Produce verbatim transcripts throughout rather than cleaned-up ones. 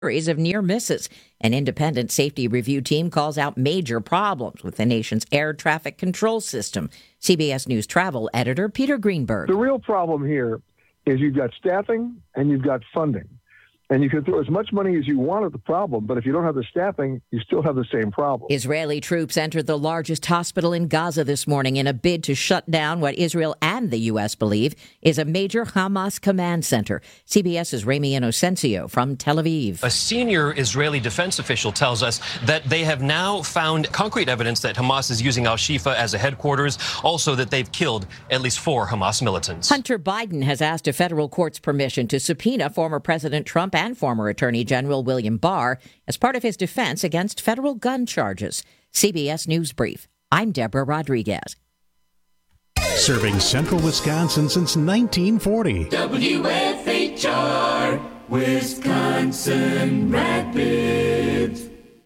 series of near misses. An independent safety review team calls out major problems with the nation's air traffic control system. C B S News travel editor Peter Greenberg. The real problem here is you've got staffing and you've got funding. And you can throw as much money as you want at the problem, but if you don't have the staffing, you still have the same problem. Israeli troops entered the largest hospital in Gaza this morning in a bid to shut down what Israel and the U S believe is a major Hamas command center. CBS's Rami Inocencio from Tel Aviv. A senior Israeli defense official tells us that they have now found concrete evidence that Hamas is using Al-Shifa as a headquarters, also that they've killed at least four Hamas militants. Hunter Biden has asked a federal court's permission to subpoena former President Trump and former Attorney General William Barr as part of his defense against federal gun charges. C B S News Brief. I'm Deborah Rodriguez. Serving central Wisconsin since nineteen forty. W F H R, Wisconsin Rapids.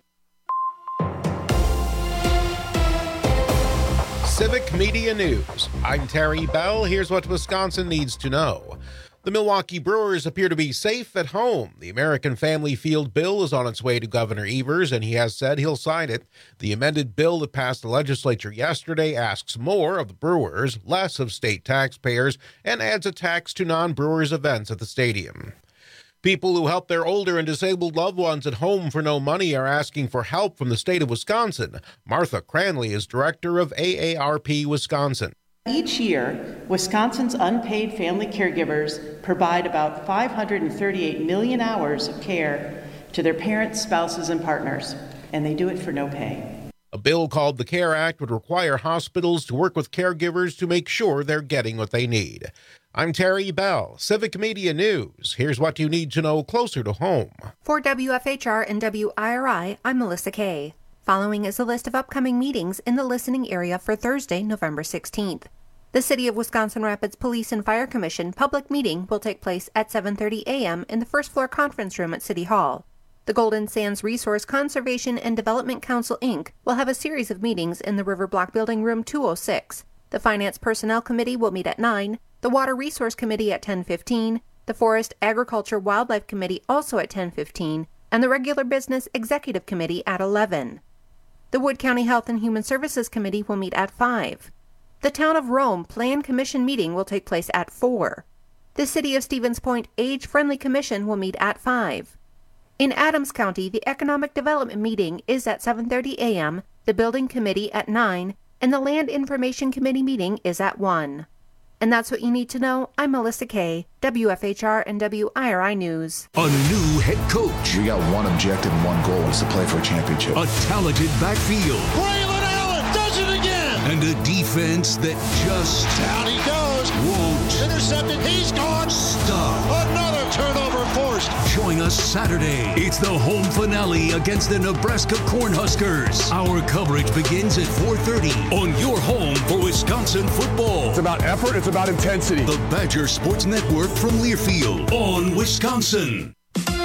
Civic Media News. I'm Terry Bell. Here's what Wisconsin needs to know. The Milwaukee Brewers appear to be safe at home. The American Family Field bill is on its way to Governor Evers, and he has said he'll sign it. The amended bill that passed the legislature yesterday asks more of the Brewers, less of state taxpayers, and adds a tax to non-Brewers events at the stadium. People who help their older and disabled loved ones at home for no money are asking for help from the state of Wisconsin. Martha Cranley is director of A A R P Wisconsin. Each year, Wisconsin's unpaid family caregivers provide about five hundred thirty-eight million hours of care to their parents, spouses, and partners, and they do it for no pay. A bill called the CARE Act would require hospitals to work with caregivers to make sure they're getting what they need. I'm Terry Bell, Civic Media News. Here's what you need to know closer to home. For W F H R and W I R I, I'm Melissa Kay. Following is a list of upcoming meetings in the listening area for Thursday, November sixteenth. The City of Wisconsin Rapids Police and Fire Commission public meeting will take place at seven thirty a.m. in the first floor conference room at City Hall. The Golden Sands Resource Conservation and Development Council, Incorporated will have a series of meetings in the River Block Building Room two oh six. The Finance Personnel Committee will meet at nine, the Water Resource Committee at ten fifteen, the Forest Agriculture Wildlife Committee also at ten fifteen, and the Regular Business Executive Committee at eleven. The Wood County Health and Human Services Committee will meet at five. The Town of Rome Plan Commission meeting will take place at four. The City of Stevens Point Age-Friendly Commission will meet at five. In Adams County, the Economic Development meeting is at seven thirty a.m., the Building Committee at nine, and the Land Information Committee meeting is at one. And that's what you need to know. I'm Melissa Kay, W F H R and W I R I News. A new head coach. We got one objective and one goal, is to play for a championship. A talented backfield. Braylon Allen does it again. And a defense that just... Down he goes. Won't. Intercepted. He's gone. Stop. Another turnover forced. Join us Saturday. It's the home finale against the Nebraska Cornhuskers. Our coverage begins at four thirty on your home for Wisconsin football. It's about effort. It's about intensity. The Badger Sports Network from Learfield on Wisconsin.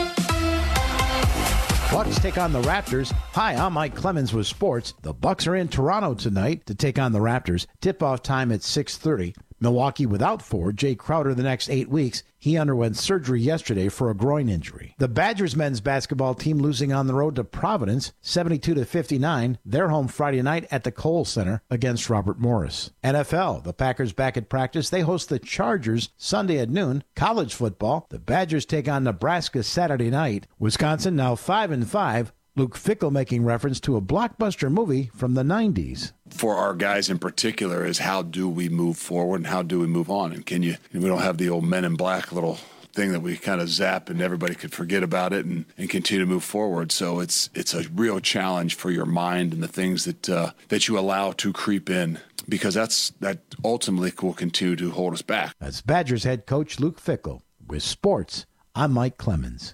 Bucks take on the Raptors. Hi, I'm Mike Clemens with sports. The Bucks are in Toronto tonight to take on the Raptors. Tip-off time at six thirty. Milwaukee without Ford, Jay Crowder the next eight weeks. He underwent surgery yesterday for a groin injury. The Badgers men's basketball team losing on the road to Providence, seventy-two to fifty-nine. They're home Friday night at the Kohl Center against Robert Morris. N F L, the Packers back at practice. They host the Chargers Sunday at noon. College football, the Badgers take on Nebraska Saturday night. Wisconsin now five and five. Luke Fickell making reference to a blockbuster movie from the nineties. For our guys in particular is how do we move forward and how do we move on? And can you, we don't have the old Men in Black little thing that we kind of zap and everybody could forget about it and, and continue to move forward. So it's it's a real challenge for your mind and the things that uh, that you allow to creep in, because that's that ultimately will continue to hold us back. That's Badgers head coach Luke Fickell. With sports, I'm Mike Clemens.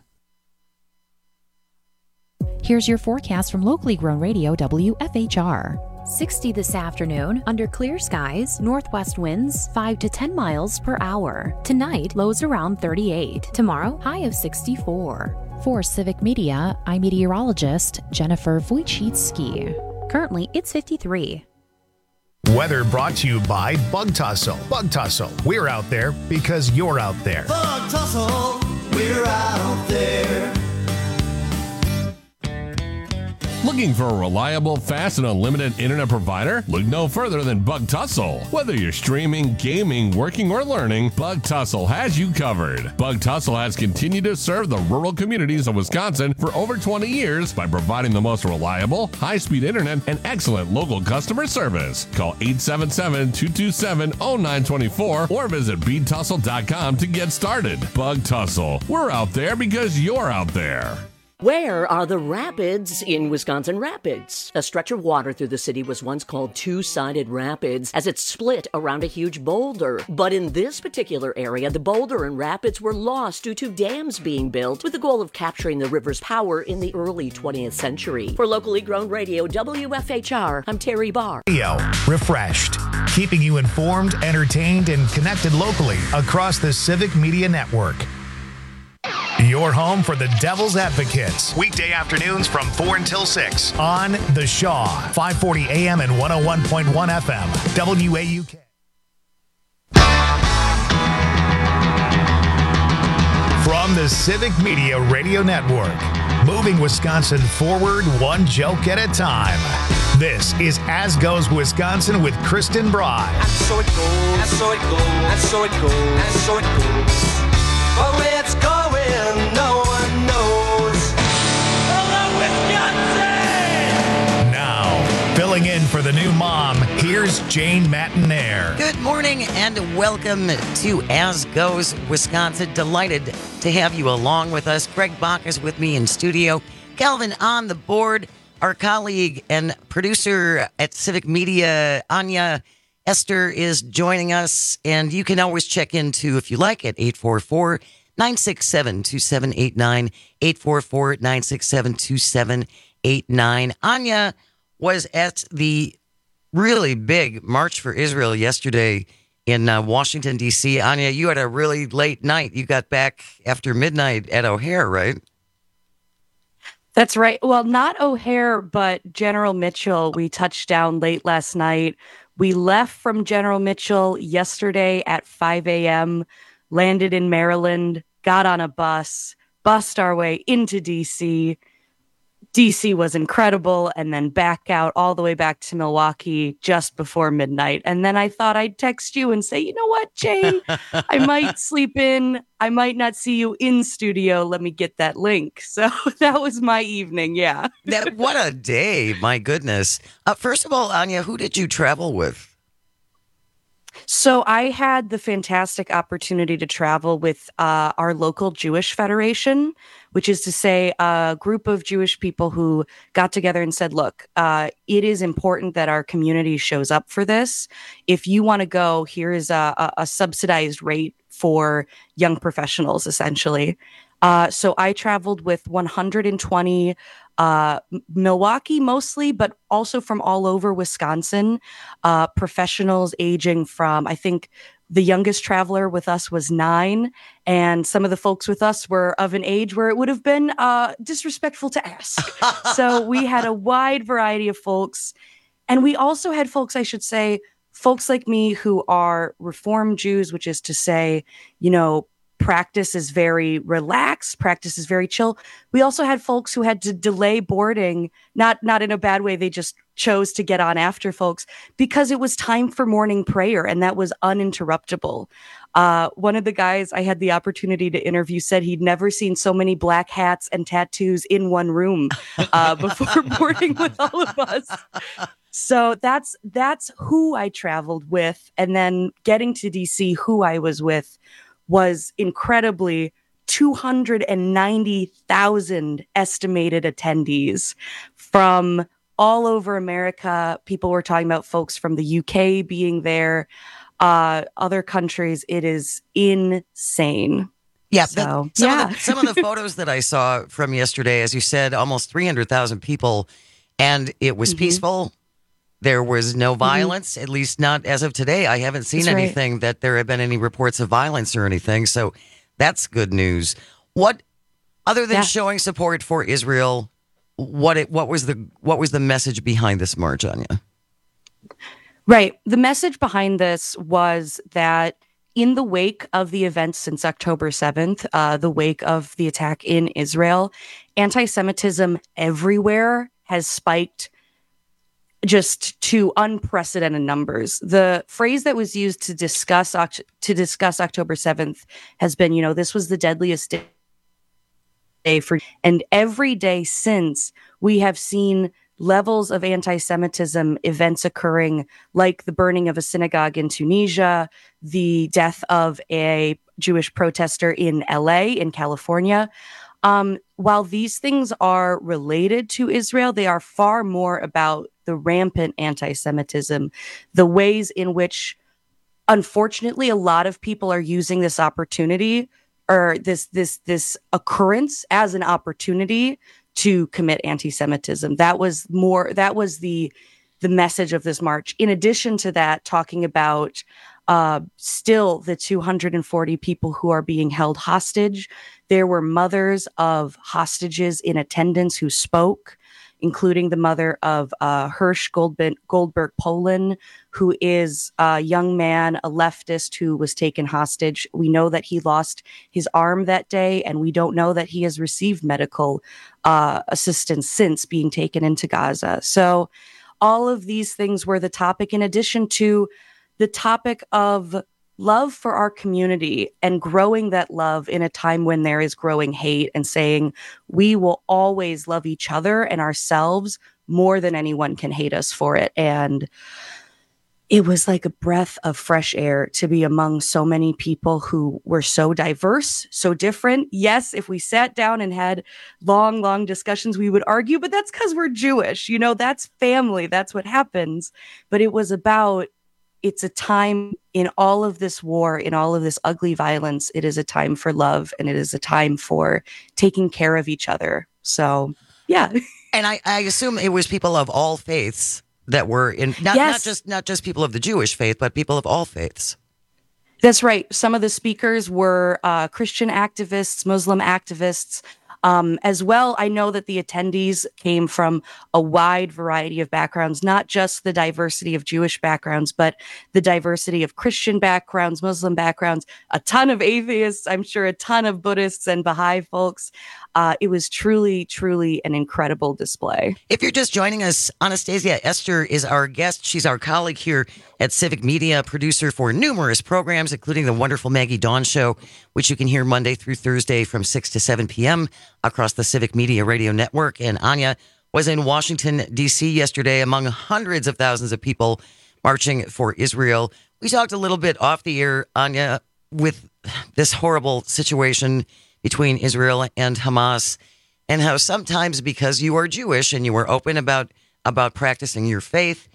Here's your forecast from locally grown radio W F H R. sixty this afternoon, under clear skies, northwest winds five to ten miles per hour. Tonight, lows around thirty-eight. Tomorrow, high of sixty-four. For Civic Media, I'm meteorologist Jennifer Wojcicki. Currently, it's fifty-three. Weather brought to you by Bug Tussle. Bug Tussle, we're out there because you're out there. Bug Tussle, we're out there. Looking for a reliable, fast, and unlimited internet provider? Look no further than Bug Tussle. Whether you're streaming, gaming, working, or learning, Bug Tussle has you covered. Bug Tussle has continued to serve the rural communities of Wisconsin for over twenty years by providing the most reliable, high-speed internet and excellent local customer service. Call eight seven seven, two two seven, zero nine two four or visit bead tussle dot com to get started. Bug Tussle. We're out there because you're out there. Where are the rapids in Wisconsin Rapids? A stretch of water through the city was once called Two-Sided Rapids as it split around a huge boulder. But in this particular area, the boulder and rapids were lost due to dams being built with the goal of capturing the river's power in the early twentieth century. For locally grown radio, W F H R, I'm Terry Barr. Radio refreshed, keeping you informed, entertained, and connected locally across the Civic Media Network. Your home for the Devil's Advocates. Weekday afternoons from four until six on The Shaw, five forty A M and one oh one point one F M, W A U K. From the Civic Media Radio Network, moving Wisconsin forward one joke at a time. This is As Goes Wisconsin with Kristen Bry. And so it goes, and so it goes, and so it goes, and so it goes. But where it's going, no one knows. Hello, Wisconsin! Now, filling in for the new mom, here's Jane Matinaire. Good morning and welcome to As Goes Wisconsin. Delighted to have you along with us. Greg Bach is with me in studio. Calvin on the board. Our colleague and producer at Civic Media, Anya Esther, is joining us, and you can always check in too if you like at eight four four, nine six seven, two seven eight nine, eight four four, nine six seven, two seven eight nine. Anya was at the really big March for Israel yesterday in uh, Washington, D C. Anya, you had a really late night. You got back after midnight at O'Hare, right? That's right. Well, not O'Hare, but General Mitchell. We touched down late last night. We left from General Mitchell yesterday at five a.m., landed in Maryland, got on a bus, bussed our way into D C. D C was incredible, and then back out all the way back to Milwaukee just before midnight. And then I thought I'd text you and say, you know what, Jane, I might sleep in. I might not see you in studio. Let me get that link. So that was my evening. Yeah. That, what a day. My goodness. Uh, first of all, Anya, who did you travel with? So I had the fantastic opportunity to travel with uh, our local Jewish Federation, which is to say a group of Jewish people who got together and said, look, uh, it is important that our community shows up for this. If you want to go, here is a, a, a subsidized rate for young professionals, essentially. Uh, so I traveled with one hundred twenty uh, Milwaukee mostly, but also from all over Wisconsin, uh, professionals aging from, I think the youngest traveler with us was nine, and some of the folks with us were of an age where it would have been uh, disrespectful to ask. So we had a wide variety of folks, and we also had folks, I should say, folks like me who are Reform Jews, which is to say, you know, practice is very relaxed, practice is very chill. We also had folks who had to delay boarding, not not in a bad way. They just chose to get on after folks because it was time for morning prayer, and that was uninterruptible. Uh, one of the guys I had the opportunity to interview said he'd never seen so many black hats and tattoos in one room uh, before boarding with all of us. So that's that's who I traveled with, and then getting to D C, who I was with was incredibly two hundred ninety thousand estimated attendees from all over America. People were talking about folks from the U K being there, uh, other countries. It is insane. Yeah, so, that, some, yeah. Of the, some of the photos that I saw from yesterday, as you said, almost three hundred thousand people, and it was mm-hmm. peaceful. There was no violence, mm-hmm. at least not as of today. I haven't seen that's anything right. that there have been any reports of violence or anything. So that's good news. What, other than yeah. showing support for Israel, what it, what was the what was the message behind this march, Anya? Right. The message behind this was that in the wake of the events since October seventh, uh, the wake of the attack in Israel, anti-Semitism everywhere has spiked just to unprecedented numbers. The phrase that was used to discuss to discuss October seventh has been, you know, this was the deadliest day for, and every day since, we have seen levels of anti-Semitism events occurring, like the burning of a synagogue in Tunisia, the death of a Jewish protester in L A, in California. Um, while these things are related to Israel, they are far more about the rampant anti-Semitism, the ways in which, unfortunately, a lot of people are using this opportunity or this this this occurrence as an opportunity to commit anti-Semitism. That was more. That was the the message of this march. In addition to that, talking about uh, still the two hundred forty people who are being held hostage. There were mothers of hostages in attendance who spoke, including the mother of uh, Hirsch Goldberg, Goldberg Poland, who is a young man, a leftist who was taken hostage. We know that he lost his arm that day, and we don't know that he has received medical uh, assistance since being taken into Gaza. So all of these things were the topic, in addition to the topic of love for our community and growing that love in a time when there is growing hate, and saying we will always love each other and ourselves more than anyone can hate us for it. And it was like a breath of fresh air to be among so many people who were so diverse, so different. Yes, if we sat down and had long, long discussions, we would argue, but that's because we're Jewish. You know, that's family. That's what happens. But it was about, it's a time in all of this war, in all of this ugly violence, it is a time for love, and it is a time for taking care of each other. So, yeah. And I, I assume it was people of all faiths that were in, not, Yes. not just not just people of the Jewish faith, but people of all faiths. That's right. Some of the speakers were uh, Christian activists, Muslim activists. Um, as well, I know that the attendees came from a wide variety of backgrounds, not just the diversity of Jewish backgrounds, but the diversity of Christian backgrounds, Muslim backgrounds, a ton of atheists, I'm sure a ton of Buddhists and Baha'i folks. Uh, it was truly, truly an incredible display. If you're just joining us, Anastasia Esther is our guest. She's our colleague here at Civic Media, producer for numerous programs, including the wonderful Maggie Dawn Show, which you can hear Monday through Thursday from six to seven p.m. across the Civic Media Radio Network. And Anya was in Washington, D C yesterday among hundreds of thousands of people marching for Israel. We talked a little bit off the air, Anya, with this horrible situation between Israel and Hamas, and how sometimes, because you are Jewish and you are open about about practicing your faith,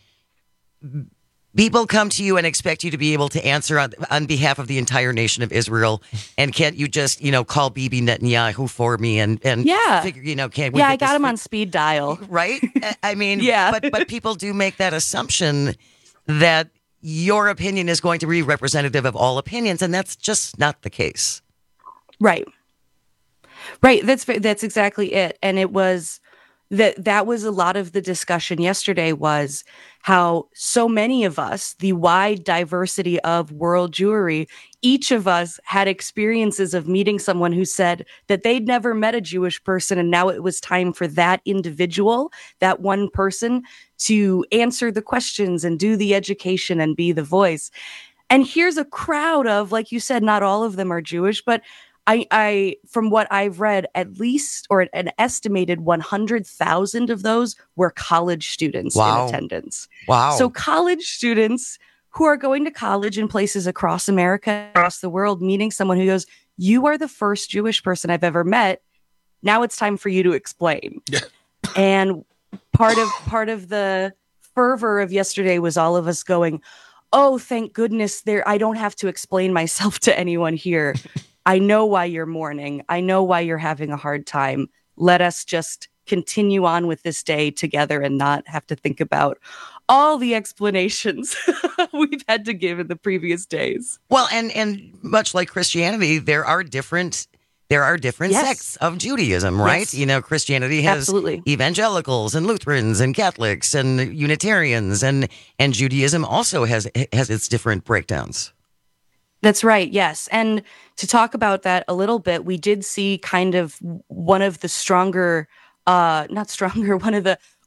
people come to you and expect you to be able to answer on, on behalf of the entire nation of Israel. And can't you just, you know, call Bibi Netanyahu for me and and Yeah. figure, you know, can't we Yeah, get I got this him fi- on speed dial. right? I mean, Yeah. but but people do make that assumption that your opinion is going to be representative of all opinions, and that's just not the case. Right. Right. That's that's exactly it. And it was that that was a lot of the discussion yesterday, was how so many of us, the wide diversity of world Jewry, each of us had experiences of meeting someone who said that they'd never met a Jewish person, and now it was time for that individual, that one person, to answer the questions and do the education and be the voice. And here's a crowd of, like you said, not all of them are Jewish, but I, I, from what I've read, at least, or an estimated one hundred thousand of those were college students Wow. in attendance. Wow. So college students who are going to college in places across America, across the world, meeting someone who goes, "You are the first Jewish person I've ever met. Now it's time for you to explain." And part of part of the fervor of yesterday was all of us going, "Oh, thank goodness there I don't have to explain myself to anyone here. I know why you're mourning. I know why you're having a hard time. Let us just continue on with this day together and not have to think about all the explanations we've had to give in the previous days." Well, and and much like Christianity, there are different there are different Yes. sects of Judaism, right? Yes. You know, Christianity has Absolutely. evangelicals and Lutherans and Catholics and Unitarians, and and Judaism also has has its different breakdowns. That's right. Yes. And to talk about that a little bit, we did see kind of one of the stronger, uh, not stronger, one of the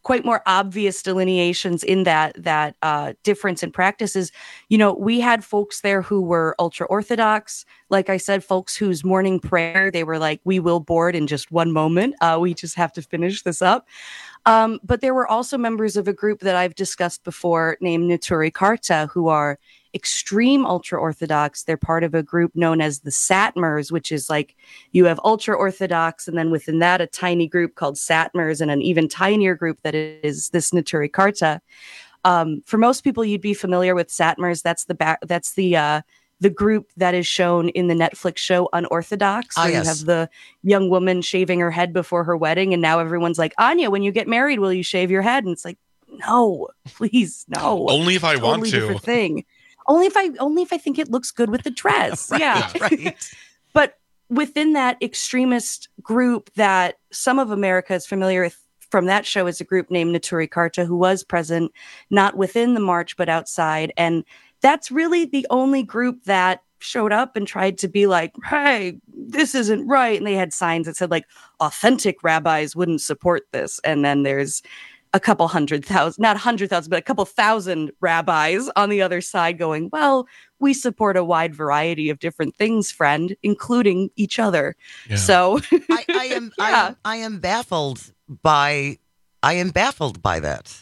quite more obvious delineations in that that uh, difference in practices. You know, we had folks there who were ultra Orthodox. Like I said, folks whose morning prayer, they were like, we will board in just one moment. Uh, we just have to finish this up. Um, but there were also members of a group that I've discussed before named Neturei Karta, who are extreme ultra-Orthodox. They're part of a group known as the Satmars, which is like you have ultra-Orthodox, and then within that, a tiny group called Satmars, and an even tinier group that is this Neturei Karta. Um, for most people, you'd be familiar with Satmars. That's the back. That's the uh, the group that is shown in the Netflix show Unorthodox, where ah, yes. you have the young woman shaving her head before her wedding, and now everyone's like, Anya, when you get married, will you shave your head? And it's like, no, please, no. Only if I totally want to. Different thing. Only if I only if I think it looks good with the dress. Right, yeah. right. But within that extremist group that some of America is familiar with from that show is a group named Neturei Karta, who was present not within the march but outside. And that's really the only group that showed up and tried to be like, hey, this isn't right. And they had signs that said like authentic rabbis wouldn't support this. And then there's a couple hundred thousand, not a hundred thousand, but a couple thousand rabbis on the other side going, well, we support a wide variety of different things, friend, including each other. Yeah. So I, I am, yeah. I am, I am baffled by, I am baffled by that.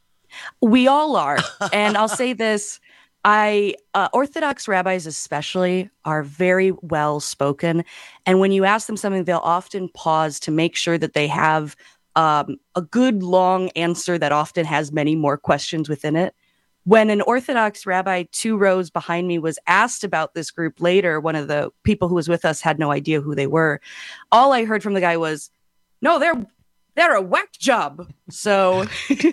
We all are. And I'll say this, I, uh, Orthodox rabbis especially are very well spoken. And when you ask them something, they'll often pause to make sure that they have Um, a good long answer that often has many more questions within it. When an Orthodox rabbi two rows behind me was asked about this group later, one of the people who was with us had no idea who they were. All I heard from the guy was, no, they're they're a whack job. So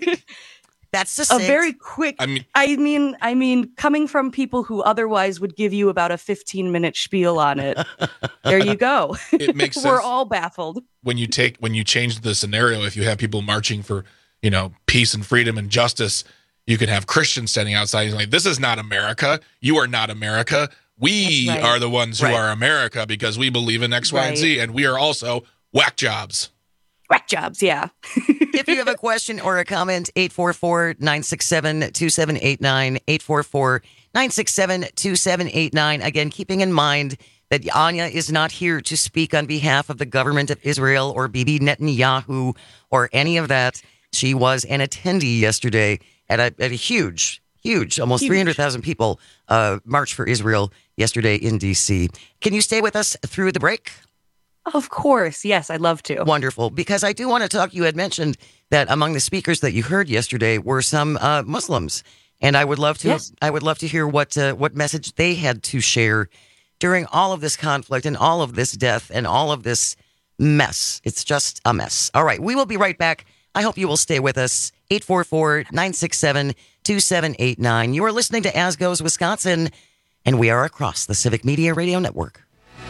that's just a very quick. I mean, I mean, I mean, coming from people who otherwise would give you about a fifteen minute spiel on it. There you go. It makes sense. We're all baffled. When you take, when you change the scenario, if you have people marching for, you know, peace and freedom and justice, you can have Christians standing outside and like, this is not America. You are not America. We right. are the ones who right. are America because we believe in X, Y, right. and Z, and we are also whack jobs. Whack jobs, yeah. If you have a question or a comment, eight four four, nine six seven, two seven eight nine, eight four four, nine six seven, two seven eight nine. Again, keeping in mind that Anya is not here to speak on behalf of the government of Israel or Bibi Netanyahu or any of that. She was an attendee yesterday at a, at a huge, huge, almost huge. three hundred thousand people uh, March for Israel yesterday in D C. Can you stay with us through the break? Of course. Yes, I'd love to. Wonderful. Because I do want to talk. You had mentioned that among the speakers that you heard yesterday were some uh, Muslims. And I would love to yes. I would love to hear what uh, what message they had to share during all of this conflict and all of this death and all of this mess. It's just a mess. All right. We will be right back. I hope you will stay with us. eight four four, nine six seven, two seven eight nine. You are listening to As Goes Wisconsin, and we are across the Civic Media Radio Network.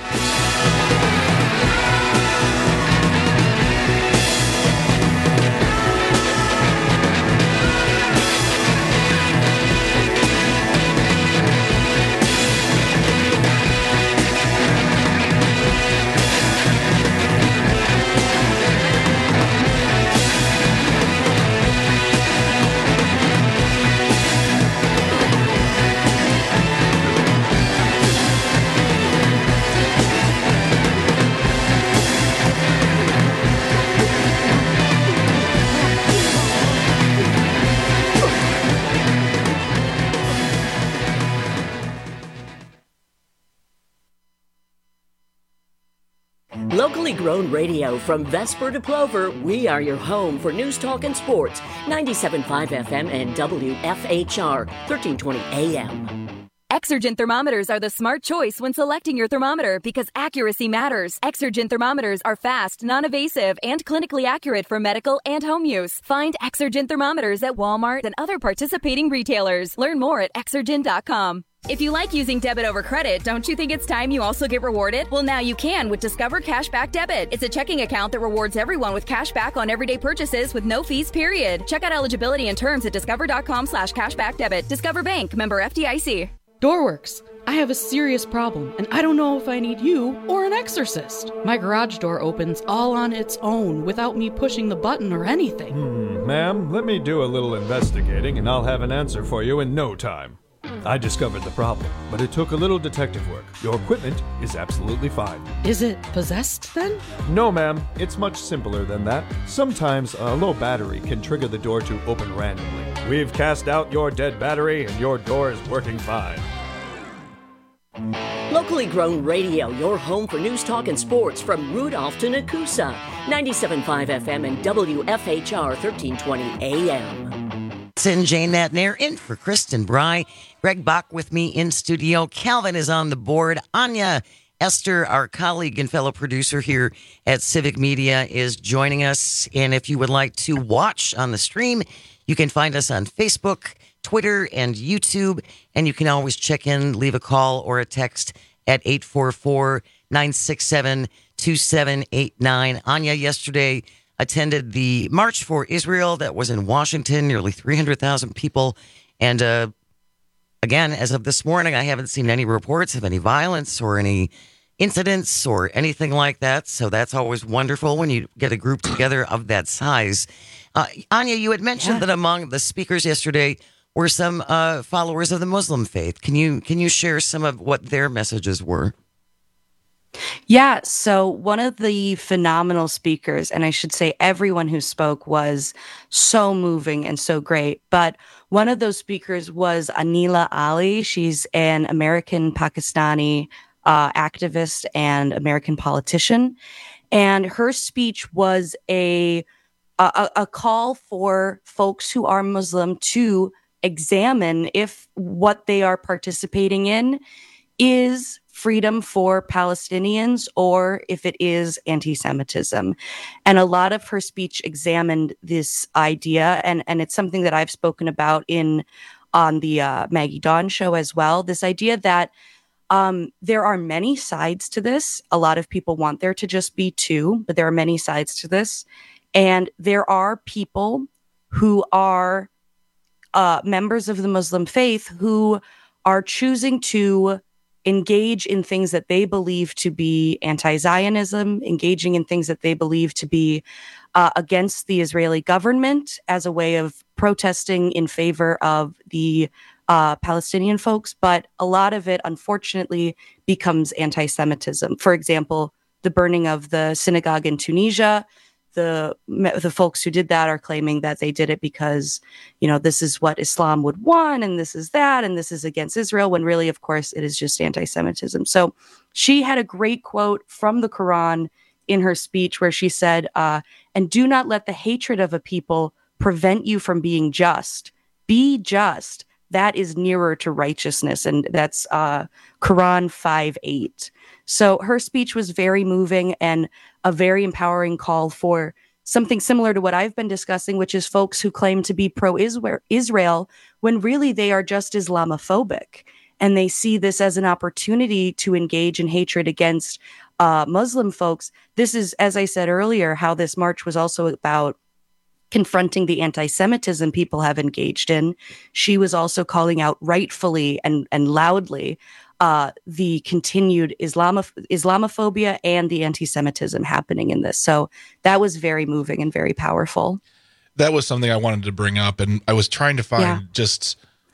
Locally grown radio from Vesper to Plover, we are your home for news, talk, and sports. ninety-seven point five F M and W F H R, thirteen twenty A M. Exergen thermometers are the smart choice when selecting your thermometer because accuracy matters. Exergen thermometers are fast, non-evasive, and clinically accurate for medical and home use. Find Exergen thermometers at Walmart and other participating retailers. Learn more at exergen dot com. If you like using debit over credit, don't you think it's time you also get rewarded? Well, now you can with Discover Cashback Debit. It's a checking account that rewards everyone with cash back on everyday purchases with no fees, period. Check out eligibility and terms at discover dot com slash cashback debit. Discover Bank, member F D I C. Doorworks. I have a serious problem, and I don't know if I need you or an exorcist. My garage door opens all on its own without me pushing the button or anything. Hmm. Ma'am, let me do a little investigating and I'll have an answer for you in no time. I discovered the problem, but it took a little detective work. Your equipment is absolutely fine. Is it possessed then? No, ma'am. It's much simpler than that. Sometimes a low battery can trigger the door to open randomly. We've cast out your dead battery and your door is working fine. Locally grown radio, your home for news, talk, and sports from Rudolph to Nakusa. ninety-seven point five F M and W F H R thirteen twenty A M. And Jane Matnair in for Kristen Bry. Greg Bach with me in studio. Calvin is on the board. Anya Esther, our colleague and fellow producer here at Civic Media, is joining us. And if you would like to watch on the stream, you can find us on Facebook, Twitter, and YouTube. And you can always check in, leave a call or a text at eight four four, nine six seven, two seven eight nine. Anya, yesterday attended the March for Israel that was in Washington, nearly three hundred thousand people. And uh, again, as of this morning, I haven't seen any reports of any violence or any incidents or anything like that. So that's always wonderful when you get a group together of that size. Uh, Anya, you had mentioned yeah. that among the speakers yesterday were some uh, followers of the Muslim faith. Can you can you share some of what their messages were? Yeah, so one of the phenomenal speakers, and I should say everyone who spoke was so moving and so great, but one of those speakers was Anila Ali. She's an American Pakistani uh, activist and American politician, and her speech was a, a a call for folks who are Muslim to examine if what they are participating in is freedom for Palestinians or if it is anti-Semitism. And a lot of her speech examined this idea, and, and it's something that I've spoken about in on the uh, Maggie Dawn show as well, this idea that um, there are many sides to this. A lot of people want there to just be two, but there are many sides to this. And there are people who are uh, members of the Muslim faith who are choosing to engage in things that they believe to be anti-Zionism, engaging in things that they believe to be uh, against the Israeli government as a way of protesting in favor of the uh, Palestinian folks. But a lot of it, unfortunately, becomes anti-Semitism. For example, the burning of the synagogue in Tunisia. The the folks who did that are claiming that they did it because, you know, this is what Islam would want and this is that and this is against Israel, when really, of course, it is just anti-Semitism. So she had a great quote from the Quran in her speech where she said, uh, and do not let the hatred of a people prevent you from being just. Be just. That is nearer to righteousness. And that's uh, Quran five eight. So her speech was very moving and a very empowering call for something similar to what I've been discussing, which is folks who claim to be pro-Israel when really they are just Islamophobic. And they see this as an opportunity to engage in hatred against uh, Muslim folks. This is, as I said earlier, how this march was also about confronting the anti-Semitism people have engaged in. She was also calling out rightfully and, and loudly uh, the continued Islamoph- Islamophobia and the anti-Semitism happening in this. So that was very moving and very powerful. That was something I wanted to bring up, and I was trying to find yeah. just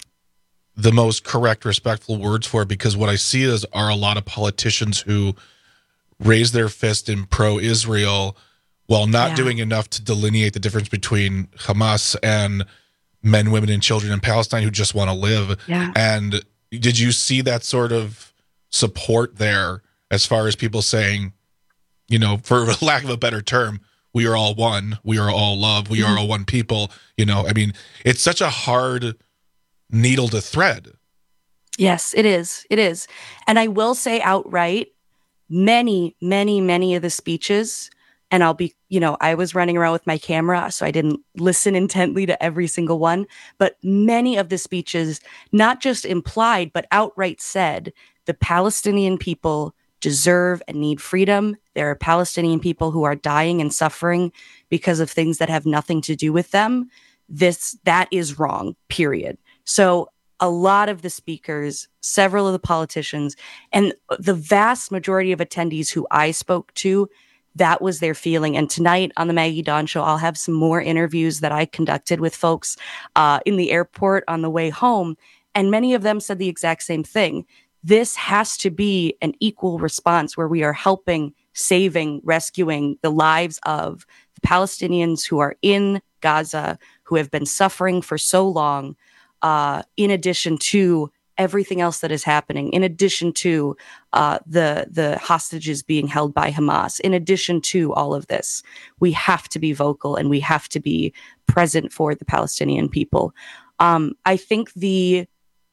the most correct, respectful words for it, because what I see is are a lot of politicians who raise their fist in pro-Israel while not yeah. doing enough to delineate the difference between Hamas and men, women, and children in Palestine who just want to live. Yeah. And did you see that sort of support there as far as people saying, you know, for lack of a better term, we are all one, we are all love, we mm-hmm. are all one people, you know? I mean, it's such a hard needle to thread. Yes, it is. It is. And I will say outright, many, many, many of the speeches, and I'll be, you know, I was running around with my camera, so I didn't listen intently to every single one. But many of the speeches, not just implied, but outright said, the Palestinian people deserve and need freedom. There are Palestinian people who are dying and suffering because of things that have nothing to do with them. This, that is wrong, period. So a lot of the speakers, several of the politicians, and the vast majority of attendees who I spoke to, that was their feeling. And tonight on the Maggie Dawn Show, I'll have some more interviews that I conducted with folks uh, in the airport on the way home. And many of them said the exact same thing. This has to be an equal response where we are helping, saving, rescuing the lives of the Palestinians who are in Gaza, who have been suffering for so long, uh, in addition to everything else that is happening, in addition to uh, the the hostages being held by Hamas, in addition to all of this. We have to be vocal and we have to be present for the Palestinian people. Um, I think the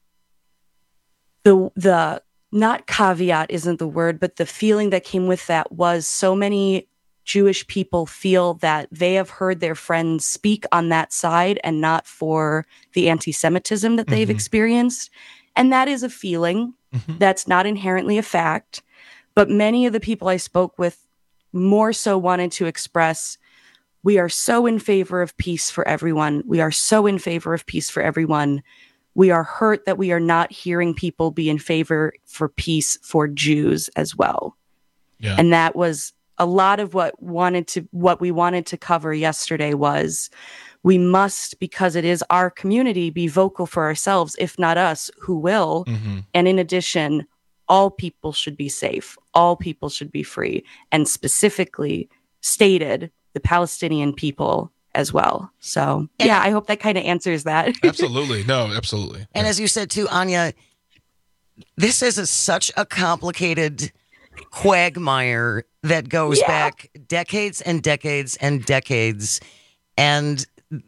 the the not caveat isn't the word, but the feeling that came with that was so many Jewish people feel that they have heard their friends speak on that side and not for the anti-Semitism that they've mm-hmm. experienced. And that is a feeling. Mm-hmm. That's not inherently a fact. But many of the people I spoke with more so wanted to express, we are so in favor of peace for everyone. We are so in favor of peace for everyone. We are hurt that we are not hearing people be in favor for peace for Jews as well. Yeah. And that was a lot of what wanted to what we wanted to cover yesterday was we must, because it is our community, be vocal for ourselves. If not us, who will? Mm-hmm. And in addition, all people should be safe. All people should be free. And specifically stated the Palestinian people as well. So and yeah, I hope that kind of answers that. Absolutely. No, absolutely. And yeah. as you said too, Anya, this is a, such a complicated quagmire that goes yeah. back decades and decades and decades. And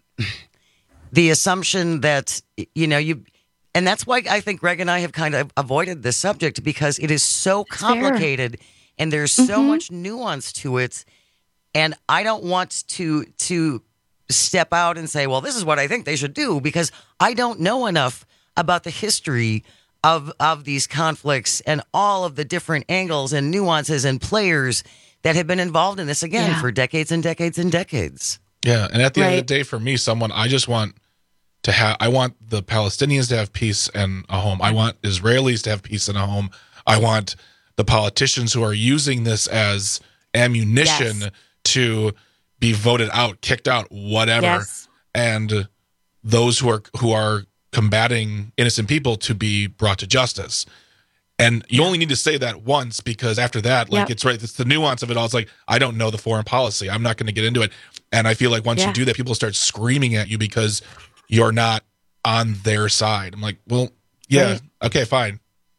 the assumption that, you know, you, and that's why I think Greg and I have kind of avoided this subject, because it is so complicated Fair. and there's so mm-hmm. much nuance to it. And I don't want to, to step out and say, well, this is what I think they should do, because I don't know enough about the history of, of these conflicts and all of the different angles and nuances and players that have been involved in this, again, yeah. for decades and decades and decades. Yeah, and at the right. end of the day, for me, someone, I just want to have, I want the Palestinians to have peace and a home. I want Israelis to have peace and a home. I want the politicians who are using this as ammunition yes. to be voted out, kicked out, whatever. Yes. And those who are who are combating innocent people to be brought to justice. And you only need to say that once, because after that, like, yep. it's right. It's the nuance of it all. It's like, I don't know the foreign policy. I'm not going to get into it. And I feel like once yeah. you do that, people start screaming at you because you're not on their side. I'm like, well, yeah, right. okay, fine.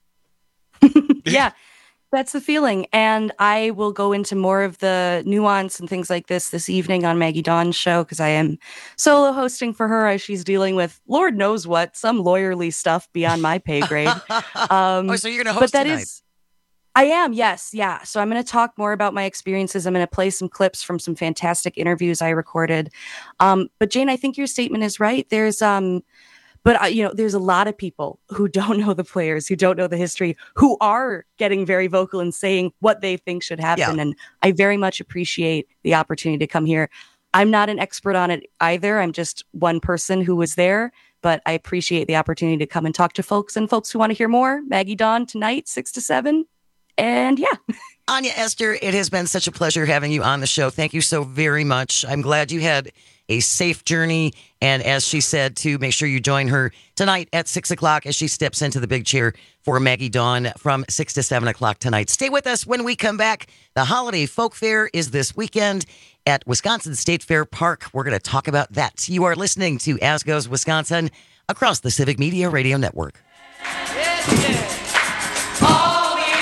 yeah, that's the feeling. And I will go into more of the nuance and things like this this evening on Maggie Dawn's show, because I am solo hosting for her as she's dealing with Lord knows what, some lawyerly stuff beyond my pay grade. Um, oh, so you're going to host but that tonight? Is, I am, yes, yeah. So I'm going to talk more about my experiences. I'm going to play some clips from some fantastic interviews I recorded. Um, but Jane, I think your statement is right. There's, um, but uh, you know, there's a lot of people who don't know the players, who don't know the history, who are getting very vocal and saying what they think should happen. Yeah. And I very much appreciate the opportunity to come here. I'm not an expert on it either. I'm just one person who was there, but I appreciate the opportunity to come and talk to folks and folks who want to hear more. Maggie Dawn tonight, six to seven. And yeah. Anya Esther, it has been such a pleasure having you on the show. Thank you so very much. I'm glad you had a safe journey. And as she said, to make sure you join her tonight at six o'clock as she steps into the big chair for Maggie Dawn from six to seven o'clock tonight. Stay with us when we come back. The Holiday Folk Fair is this weekend at Wisconsin State Fair Park. We're going to talk about that. You are listening to As Goes Wisconsin across the Civic Media Radio Network. Yes, yes. Oh.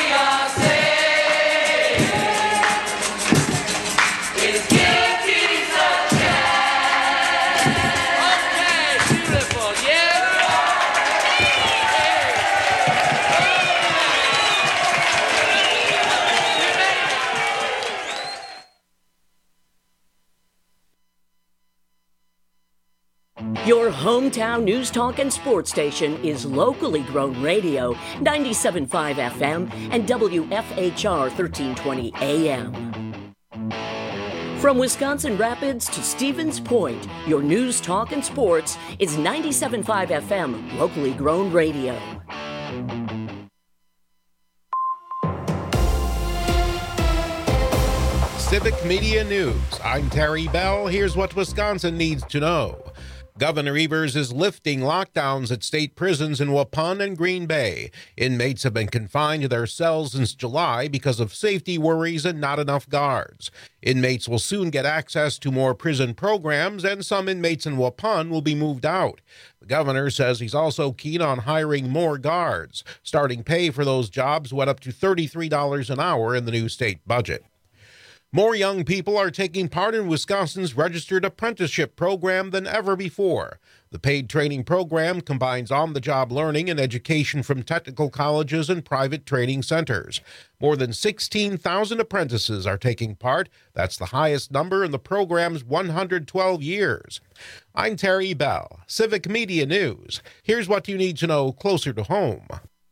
Your hometown news, talk, and sports station is locally grown radio, ninety-seven point five F M and W F H R thirteen twenty A M. From Wisconsin Rapids to Stevens Point, your news, talk, and sports is ninety-seven point five F M, locally grown radio. Civic Media News. I'm Terry Bell. Here's what Wisconsin needs to know. Governor Evers is lifting lockdowns at state prisons in Waupun and Green Bay. Inmates have been confined to their cells since July because of safety worries and not enough guards. Inmates will soon get access to more prison programs, and some inmates in Waupun will be moved out. The governor says he's also keen on hiring more guards. Starting pay for those jobs went up to thirty-three dollars an hour in the new state budget. More young people are taking part in Wisconsin's registered apprenticeship program than ever before. The paid training program combines on-the-job learning and education from technical colleges and private training centers. More than sixteen thousand apprentices are taking part. That's the highest number in the program's one hundred twelve years. I'm Terry Bell, Civic Media News. Here's what you need to know closer to home.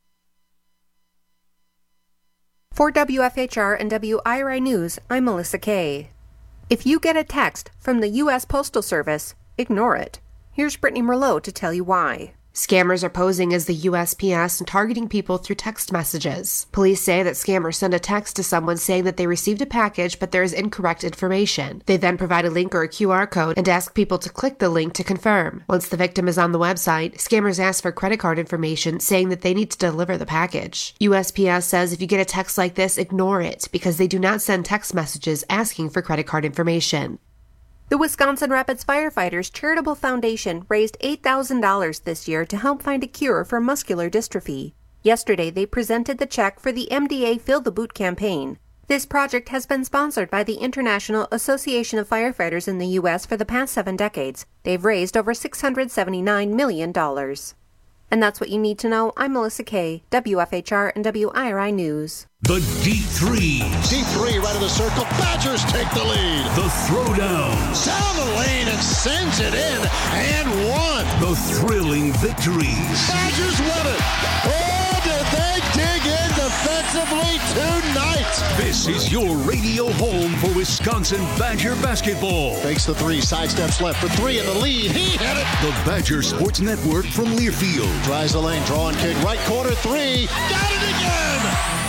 For W F H R and W I R I News, I'm Melissa Kay. If you get a text from the U S Postal Service, ignore it. Here's Brittany Merlot to tell you why. Scammers are posing as the U S P S and targeting people through text messages. Police say that scammers send a text to someone saying that they received a package but there is incorrect information. They then provide a link or a Q R code and ask people to click the link to confirm. Once the victim is on the website, scammers ask for credit card information saying that they need to deliver the package. U S P S says if you get a text like this, ignore it because they do not send text messages asking for credit card information. The Wisconsin Rapids Firefighters Charitable Foundation raised eight thousand dollars this year to help find a cure for muscular dystrophy. Yesterday, they presented the check for the M D A Fill the Boot campaign. This project has been sponsored by the International Association of Firefighters in the U S for the past seven decades. They've raised over six hundred seventy-nine million dollars. And that's what you need to know. I'm Melissa Kay, W F H R and W I R I News. The Deep Threes. Deep three, right of the circle. Badgers take the lead. The Throwdowns. Down the lane and sends it in and one. The thrilling victories. Badgers won it. Oh, did they dig in defensively tonight? This is your radio home for Wisconsin Badger basketball. Fakes the three, sidesteps left for three in the lead. He hit it. The Badger Sports Network from Learfield. Tries the lane, draw and kick, right corner three. Got it again.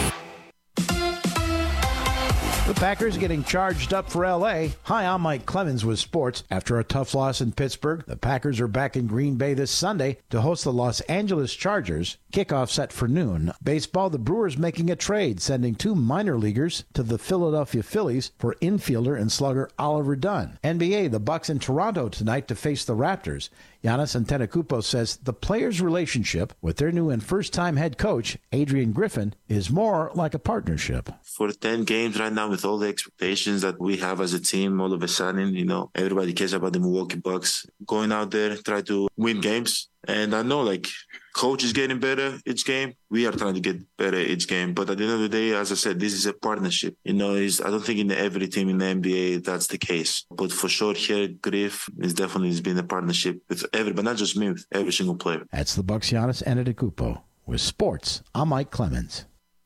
The Packers getting charged up for L A. Hi, I'm Mike Clemens with sports. After a tough loss in Pittsburgh, the Packers are back in Green Bay this Sunday to host the Los Angeles Chargers. Kickoff set for noon. Baseball, the Brewers making a trade, sending two minor leaguers to the Philadelphia Phillies for infielder and slugger Oliver Dunn. N B A, the Bucks in Toronto tonight to face the Raptors. Giannis Antetokounmpo says the players' relationship with their new and first-time head coach, Adrian Griffin, is more like a partnership. For ten games right now, with all the expectations that we have as a team, all of a sudden, you know, everybody cares about the Milwaukee Bucks. Going out there, try to win games. And I know, like, coach is getting better each game. We are trying to get better each game. But at the end of the day, as I said, this is a partnership. You know, it's, I don't think in every team in the N B A that's the case. But for sure here, Griff is definitely has been a partnership with everybody, not just me, with every single player. That's the Bucks' Giannis Antetokounmpo. With sports, I'm Mike Clemens.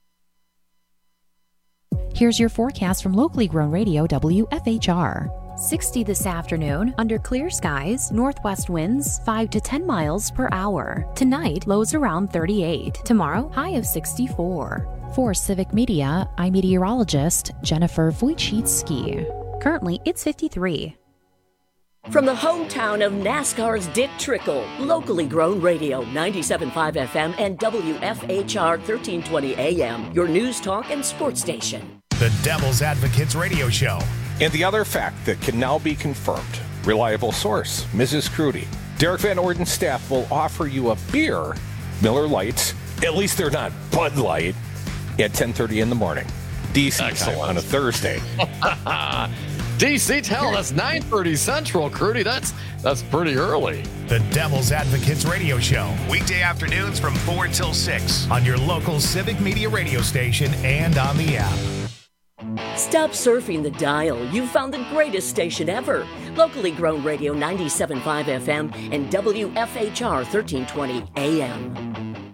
Here's your forecast from locally grown radio W F H R. sixty this afternoon, under clear skies, northwest winds five to ten miles per hour. Tonight, lows around thirty-eight. Tomorrow, high of sixty-four. For Civic Media, I'm meteorologist Jennifer Wojcicki. Currently, it's fifty-three. From the hometown of NASCAR's Dick Trickle, locally grown radio, ninety-seven point five F M and W F H R thirteen twenty A M, your news, talk, and sports station. The Devil's Advocates Radio Show. And the other fact that can now be confirmed. Reliable source, Missus Crudy. Derek Van Orden's staff will offer you a beer, Miller Lights, at least they're not Bud Light, at ten thirty in the morning. Decent on a Thursday. D C, tell that's nine thirty Central, Crudy. That's that's pretty early. The Devil's Advocates Radio Show. Weekday afternoons from four till six on your local Civic Media radio station and on the app. Stop surfing the dial. You've found the greatest station ever. Locally grown radio, ninety-seven point five F M and W F H R thirteen twenty A M.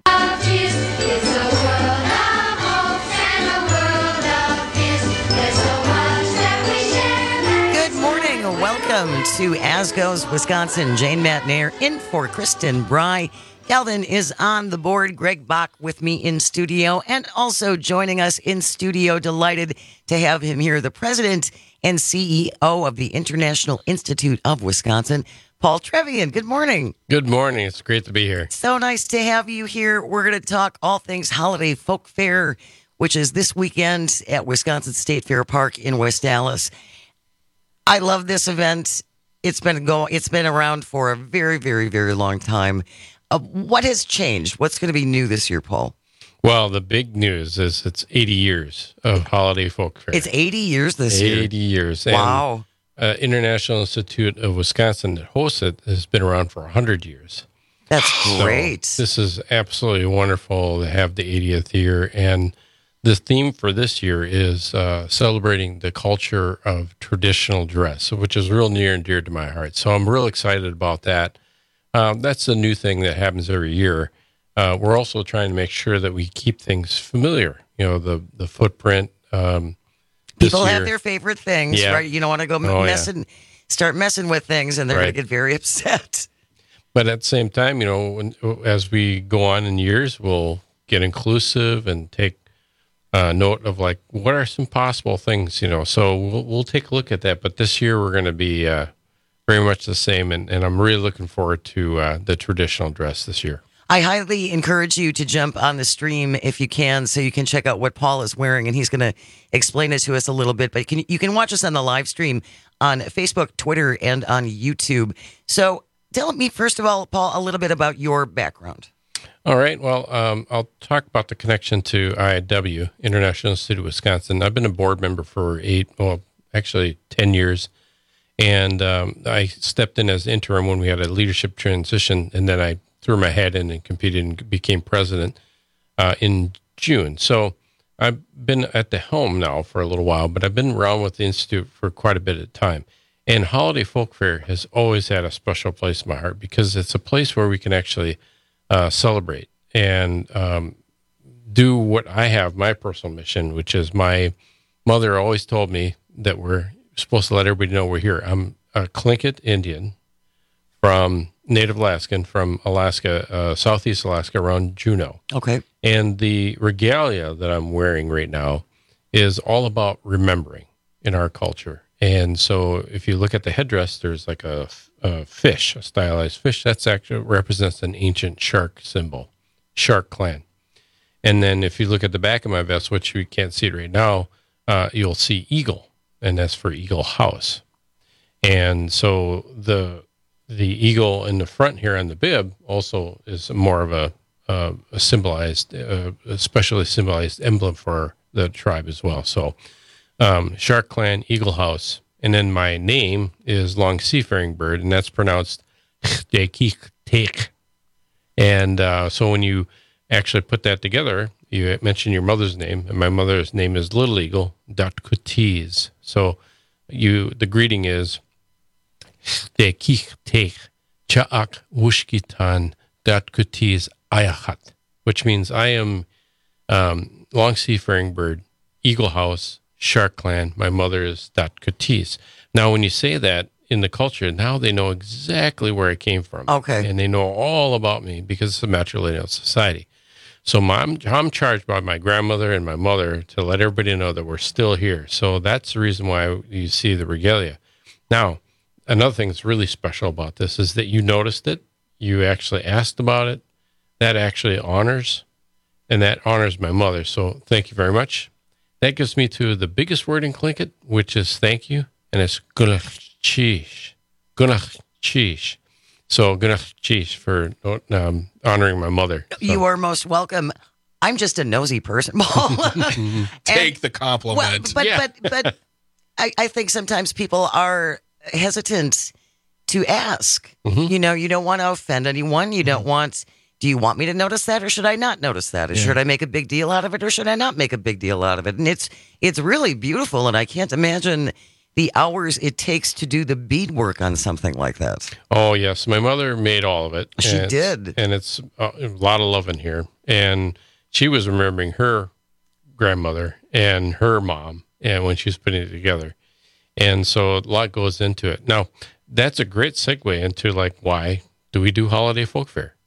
Good morning. Welcome to As Goes Wisconsin. Jane Matnair in for Kristen Bry Calvin is on the board. Greg Bach with me in studio, and also joining us in studio. Delighted to have him here, the president and C E O of the International Institute of Wisconsin, Paul Trevian. Good morning. Good morning. It's great to be here. So nice to have you here. We're going to talk all things Holiday Folk Fair, which is this weekend at Wisconsin State Fair Park in West Allis. I love this event. It's been go. It's been around for a very, very, very long time. Uh, what has changed? What's going to be new this year, Paul? Well, the big news is it's eighty years of Holiday Folk Fair. It's eighty years this year. eighty years. Wow. And, uh, International Institute of Wisconsin that hosts it has been around for one hundred years. That's great. So this is absolutely wonderful to have the eightieth year. And the theme for this year is uh, celebrating the culture of traditional dress, which is real near and dear to my heart. So I'm real excited about that. Um, that's a new thing that happens every year. Uh, we're also trying to make sure that we keep things familiar. You know, the the footprint. Um, People year, have their favorite things, yeah. right? You don't want to go oh, messing, yeah. start messing with things, and they're right. going to get very upset. But at the same time, you know, when, as we go on in years, we'll get inclusive and take uh, note of like what are some possible things. You know, so we'll we'll take a look at that. But this year we're going to be uh, very much the same, and, and I'm really looking forward to uh, the traditional dress this year. I highly encourage you to jump on the stream if you can, so you can check out what Paul is wearing, and he's going to explain it to us a little bit. But can, you can watch us on the live stream on Facebook, Twitter, and on YouTube. So tell me, first of all, Paul, a little bit about your background. All right. Well, um, I'll talk about the connection to I I W, International Institute of Wisconsin. I've been a board member for eight, well, actually ten years. And um, I stepped in as interim when we had a leadership transition, and then I threw my head in and competed and became president uh, in June. So I've been at the helm now for a little while, but I've been around with the Institute for quite a bit of time. And Holiday Folk Fair has always had a special place in my heart because it's a place where we can actually uh, celebrate and um, do what I have, my personal mission, which is my mother always told me that we're supposed to let everybody know we're here. I'm a Tlingit Indian from Native Alaskan from Alaska, uh, Southeast Alaska, around Juneau. Okay. And the regalia that I'm wearing right now is all about remembering in our culture. And so if you look at the headdress, there's like a, a fish, a stylized fish. That's actually represents an ancient shark symbol, Shark Clan. And then if you look at the back of my vest, which you can't see it right now, uh, you'll see eagle, and that's for Eagle House. And so the the eagle in the front here on the bib also is more of a, uh, a symbolized, uh, a specially symbolized emblem for the tribe as well. So um, Shark Clan, Eagle House, and then my name is Long Seafaring Bird, and that's pronounced Dekik. And uh, so when you actually put that together, you mention your mother's name, and my mother's name is Little Eagle Datkutiz. So you the greeting is Dekik Chaak Wushkitan Datkutiz Ayachat, which means I am um, Long Seafaring Bird, Eagle House, Shark Clan. My mother is Datkutiz. Now, when you say that in the culture, now they know exactly where I came from. Okay. And they know all about me because it's a matrilineal society. So my, I'm charged by my grandmother and my mother to let everybody know that we're still here. So that's the reason why you see the regalia. Now, another thing that's really special about this is that you noticed it, you actually asked about it, that actually honors, and that honors my mother. So thank you very much. That gets me to the biggest word in Tlingit, which is thank you, and it's gunach chish. Gunach chish. So gunach chish for um, honoring my mother. So. You are most welcome. I'm just a nosy person, Paul. Take and, the compliment. Well, but, yeah. but, but I, I think sometimes people are hesitant to ask. Mm-hmm. You know, you don't want to offend anyone. You don't want, do you want me to notice that or should I not notice that? Or yeah. should I make a big deal out of it or should I not make a big deal out of it? And it's it's really beautiful, and I can't imagine the hours it takes to do the beadwork on something like that. Oh, yes. My mother made all of it. She and did. It's, and it's a lot of love in here. And she was remembering her grandmother and her mom and when she was putting it together. And so a lot goes into it. Now, that's a great segue into like, why do we do Holiday Folk Fair?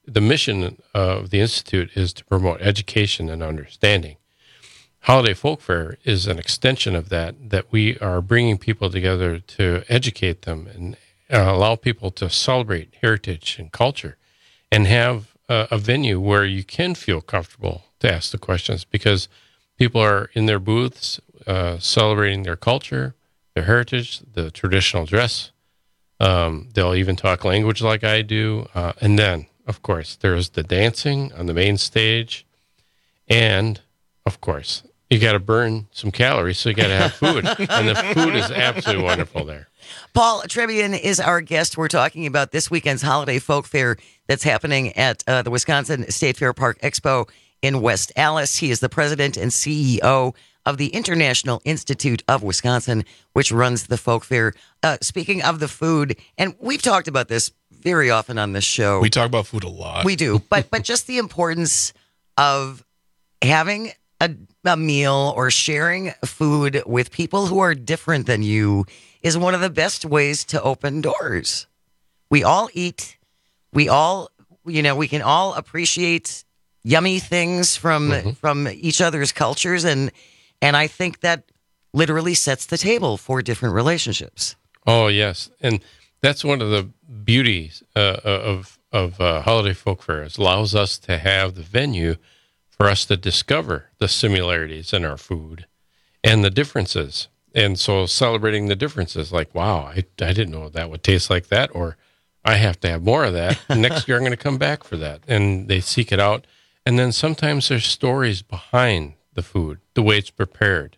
the mission of the Institute is to promote education and understanding. Holiday Folk Fair is an extension of that, that we are bringing people together to educate them and uh, allow people to celebrate heritage and culture and have uh, a venue where you can feel comfortable to ask the questions, because people are in their booths uh, celebrating their culture, their heritage, the traditional dress. Um, they'll even talk language like I do. Uh, and then, of course, there's the dancing on the main stage. And, of course, you got to burn some calories, so you got to have food. And the food is absolutely wonderful there. Paul Trebian is our guest. We're talking about this weekend's Holiday Folk Fair that's happening at uh, the Wisconsin State Fair Park Expo in West Allis. He is the president and C E O of the International Institute of Wisconsin, which runs the folk fair. Uh, speaking of the food, and we've talked about this very often on this show. We talk about food a lot. We do, but but just the importance of having a, a meal or sharing food with people who are different than you is one of the best ways to open doors. We all eat. We all, you know, we can all appreciate yummy things from mm-hmm. from each other's cultures, and and I think that literally sets the table for different relationships. Oh yes, and that's one of the beauties uh, of of uh, Holiday Folk Fairs. Allows us to have the venue for us to discover the similarities in our food and the differences. And so celebrating the differences, like, wow, I, I didn't know that would taste like that, or I have to have more of that. Next year I'm going to come back for that. And they seek it out. And then sometimes there's stories behind the food, the way it's prepared.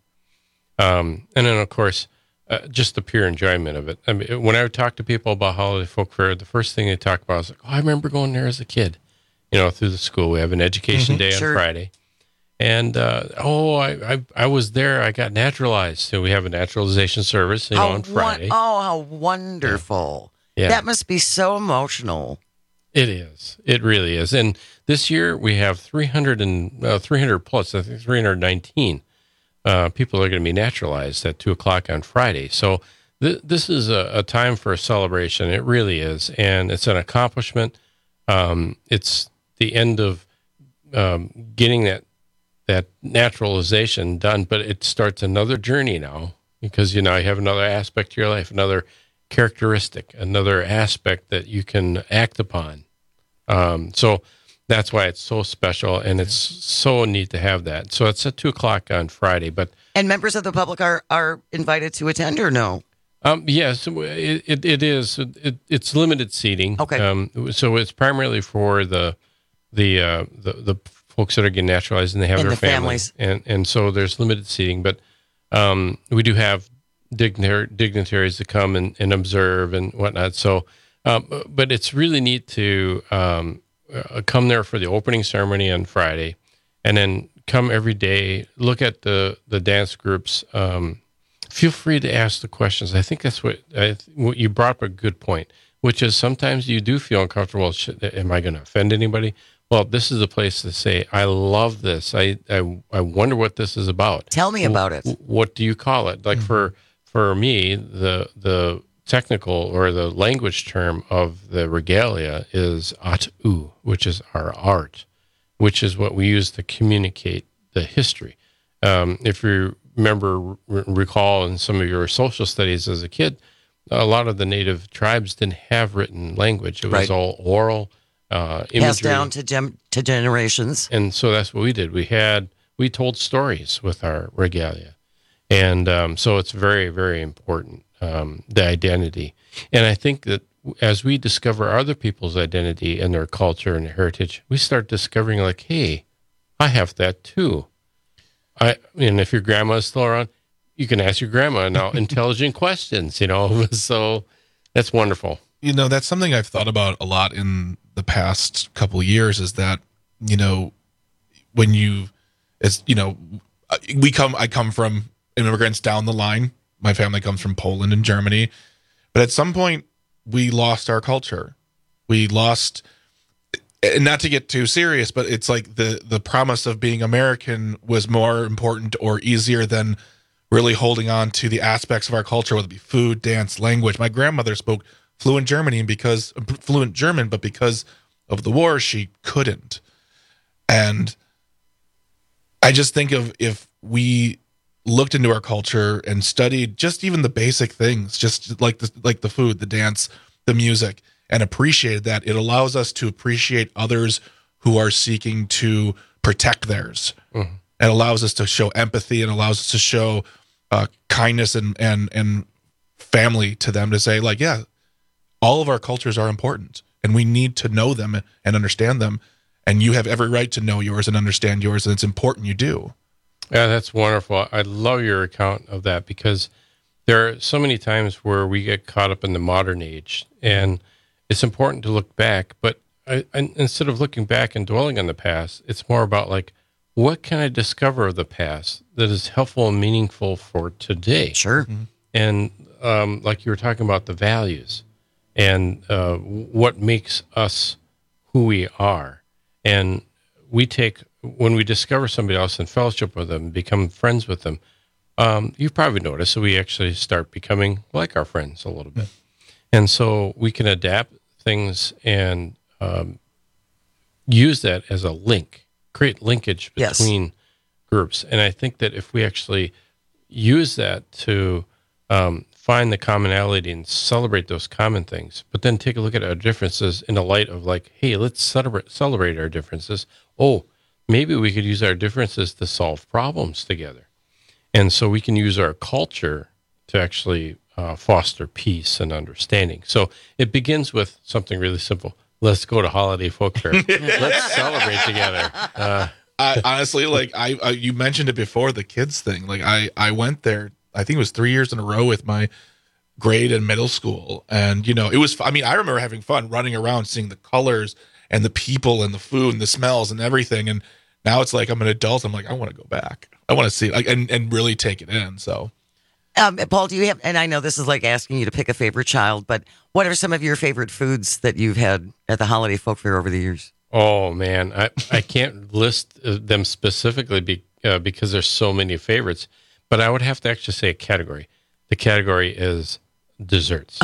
Um, and then, of course, uh, just the pure enjoyment of it. I mean, when I would talk to people about Holiday Folk Fair, the first thing they talk about is like, oh, I remember going there as a kid. You know, through the school, we have an education mm-hmm, day on sure. Friday. And, uh, oh, I, I I was there. I got naturalized. So we have a naturalization service, you know, how on Friday. Won- oh, how wonderful. Yeah. yeah. That must be so emotional. It is. It really is. And this year we have three hundred and uh, three hundred plus, I think three hundred nineteen uh, people are going to be naturalized at two o'clock on Friday. So th- this is a, a time for a celebration. It really is. And it's an accomplishment. Um, it's the end of um, getting that that naturalization done, but it starts another journey now, because you know you have another aspect to your life, another characteristic, another aspect that you can act upon. Um, so that's why it's so special, and it's so neat to have that. So it's at two o'clock on Friday, but and members of the public are are invited to attend, or no? Um, yes, it, it, it is. It, it's limited seating. Okay. Um, so it's primarily for the the uh, the, the folks that are getting naturalized and they have and their the families. families. And and so there's limited seating, but um, we do have dignitar- dignitaries to come and, and observe and whatnot. So, um, but it's really neat to um, uh, come there for the opening ceremony on Friday, and then come every day, look at the, the dance groups. Um, feel free to ask the questions. I think that's what, I, what you brought up a good point, which is sometimes you do feel uncomfortable. Should, am I going to offend anybody? Well, this is a place to say, I love this. I, I, I wonder what this is about. Tell me about it. What do you call it? Like mm-hmm. for for me, the the technical or the language term of the regalia is atu, which is our art, which is what we use to communicate the history. Um, if you remember, r- recall in some of your social studies as a kid, a lot of the native tribes didn't have written language. It was right. all oral. Uh, imagery. Passed down to gem- to generations. And so that's what we did. We had, we told stories with our regalia. And um, so it's very, very important, um, the identity. And I think that as we discover other people's identity and their culture and their heritage, we start discovering like, hey, I have that too. I And if your grandma is still around, you can ask your grandma now intelligent questions, you know, so that's wonderful. You know, that's something I've thought about a lot in the past couple of years, is that, you know, when you, as you know, we come, I come from immigrants down the line. My family comes from Poland and Germany, but at some point we lost our culture. We lost, and not to get too serious, but it's like the, the promise of being American was more important or easier than really holding on to the aspects of our culture, whether it be food, dance, language. My grandmother spoke fluent German because fluent German, but because of the war, she couldn't. And I just think of if we looked into our culture and studied just even the basic things, just like the, like the food, the dance, the music, and appreciated that, it allows us to appreciate others who are seeking to protect theirs. Mm-hmm. It allows us to show empathy and allows us to show uh, kindness and, and, and family to them, to say, like, yeah, all of our cultures are important and we need to know them and understand them. And you have every right to know yours and understand yours. And it's important you do. Yeah, that's wonderful. I love your account of that, because there are so many times where we get caught up in the modern age, and it's important to look back. But I, I, instead of looking back and dwelling on the past, it's more about, like, what can I discover of the past that is helpful and meaningful for today? Sure. Mm-hmm. And um, like you were talking about the values and uh, what makes us who we are. And we take, when we discover somebody else and fellowship with them, become friends with them, um, you've probably noticed that we actually start becoming like our friends a little bit. And so we can adapt things and um, use that as a link, create linkage between yes. groups. And I think that if we actually use that to um, find the commonality and celebrate those common things, but then take a look at our differences in the light of, like, hey, let's celebrate celebrate our differences. Oh, maybe we could use our differences to solve problems together. And so we can use our culture to actually uh, foster peace and understanding. So it begins with something really simple. Let's go to Holiday Folk Fair. Let's celebrate together. Uh, I, honestly, like I, I, you mentioned it before, the kids thing. Like I, I went there, I think it was three years in a row with my grade and middle school. And, you know, it was, I mean, I remember having fun running around, seeing the colors and the people and the food and the smells and everything. And now it's like, I'm an adult. I'm like, I want to go back. I want to see, like, and, and really take it in. So, um, Paul, do you have, and I know this is like asking you to pick a favorite child, but what are some of your favorite foods that you've had at the Holiday Folk Fair over the years? Oh man, I, I can't list them specifically be, uh, because there's so many favorites, but I would have to actually say a category. The category is desserts.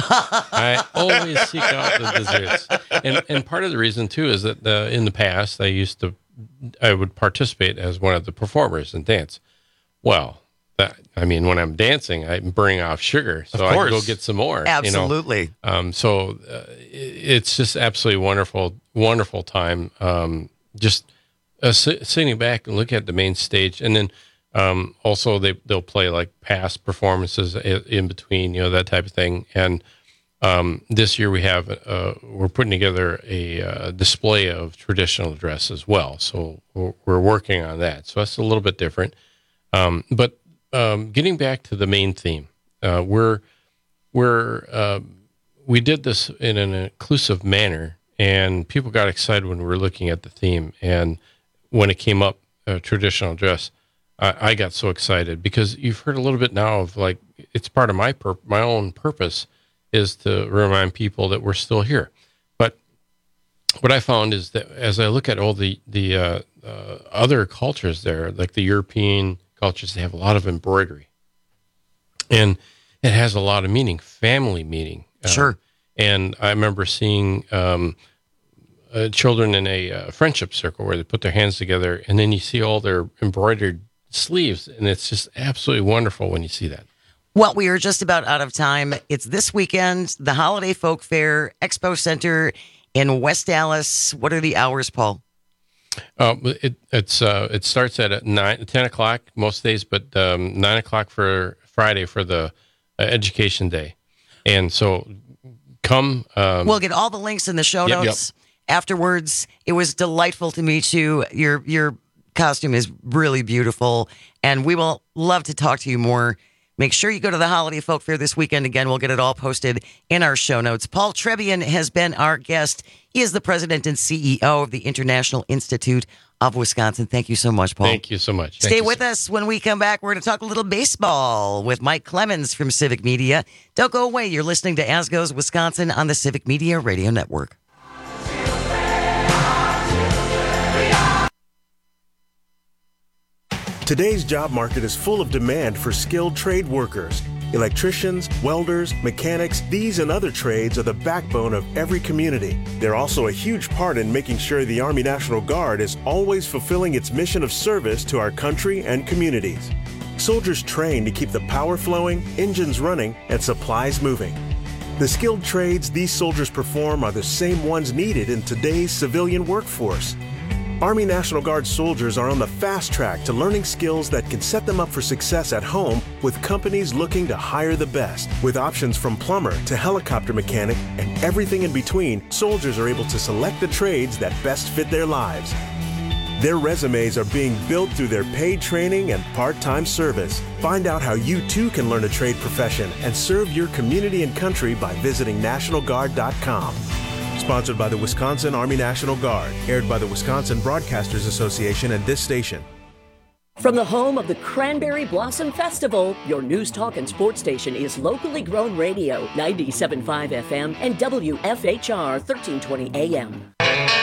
I always seek out the desserts. And and part of the reason too is that uh, in the past I used to, I would participate as one of the performers in dance. Well, that, I mean, when I'm dancing, I'm burning off sugar, so I can go get some more. Absolutely. You know? Um, so uh, it's just absolutely wonderful, wonderful time. Um, just uh, sit, sitting back and looking at the main stage, and then um, also they they'll play like past performances in, in between, you know, that type of thing. And um, this year we have uh, we're putting together a uh, display of traditional dress as well. So we're, we're working on that. So that's a little bit different, um, but. Um, getting back to the main theme, uh, we're we're uh, we did this in an inclusive manner, and people got excited when we were looking at the theme. And when it came up, uh, traditional dress, I, I got so excited because you've heard a little bit now of, like, it's part of my pur- my own purpose is to remind people that we're still here. But what I found is that as I look at all the the uh, uh, other cultures there, like the European cultures, they have a lot of embroidery, and it has a lot of meaning, family meaning. Uh, sure. And I remember seeing um, uh, children in a uh, friendship circle where they put their hands together, and then you see all their embroidered sleeves, and it's just absolutely wonderful when you see that. Well, we are just about out of time. It's this weekend, the Holiday Folk Fair, Expo Center in West Dallas. What are the hours, Paul? Uh, it it's uh, it starts at nine, ten o'clock most days, but um, nine o'clock for Friday for the uh, Education Day, and so come. Um, we'll get all the links in the show yep, notes yep. afterwards. It was delightful to meet you. Your your costume is really beautiful, and we will love to talk to you more. Make sure you go to the Holiday Folk Fair this weekend. Again, we'll get it all posted in our show notes. Paul Trebian has been our guest. He is the president and C E O of the International Institute of Wisconsin. Thank you so much, Paul. Thank you so much. Stay Thank with us. When we come back, we're going to talk a little baseball with Mike Clemens from Civic Media. Don't go away. You're listening to As Goes Wisconsin on the Civic Media Radio Network. Today's job market is full of demand for skilled trade workers. Electricians, welders, mechanics, these and other trades are the backbone of every community. They're also a huge part in making sure the Army National Guard is always fulfilling its mission of service to our country and communities. Soldiers train to keep the power flowing, engines running, and supplies moving. The skilled trades these soldiers perform are the same ones needed in today's civilian workforce. Army National Guard soldiers are on the fast track to learning skills that can set them up for success at home with companies looking to hire the best. With options from plumber to helicopter mechanic and everything in between, soldiers are able to select the trades that best fit their lives. Their resumes are being built through their paid training and part-time service. Find out how you too can learn a trade profession and serve your community and country by visiting National Guard dot com. Sponsored by the Wisconsin Army National Guard. Aired by the Wisconsin Broadcasters Association and this station. From the home of the Cranberry Blossom Festival, your news, talk, and sports station is locally grown radio, ninety-seven point five F M and W F H R thirteen twenty A M.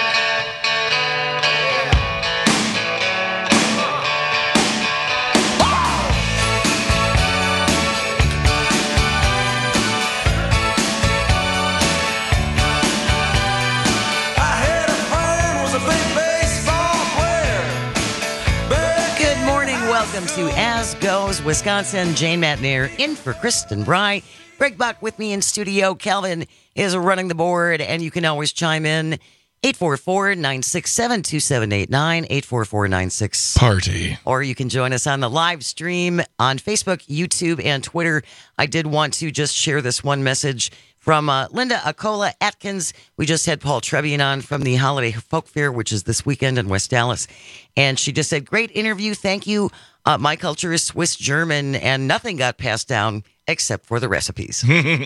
Welcome to As Goes Wisconsin. Jane Matnier in for Kristen Bry. Greg Buck with me in studio. Calvin is running the board, and you can always chime in. eight four four, nine six seven, two seven eight nine, eight four four nine six Party. Or you can join us on the live stream on Facebook, YouTube, and Twitter. I did want to just share this one message from uh, Linda Acola Atkins. We just had Paul Trevian on from the Holiday Folk Fair, which is this weekend in West Dallas. And she just said, great interview. Thank you. Uh, my culture is Swiss German, and nothing got passed down except for the recipes.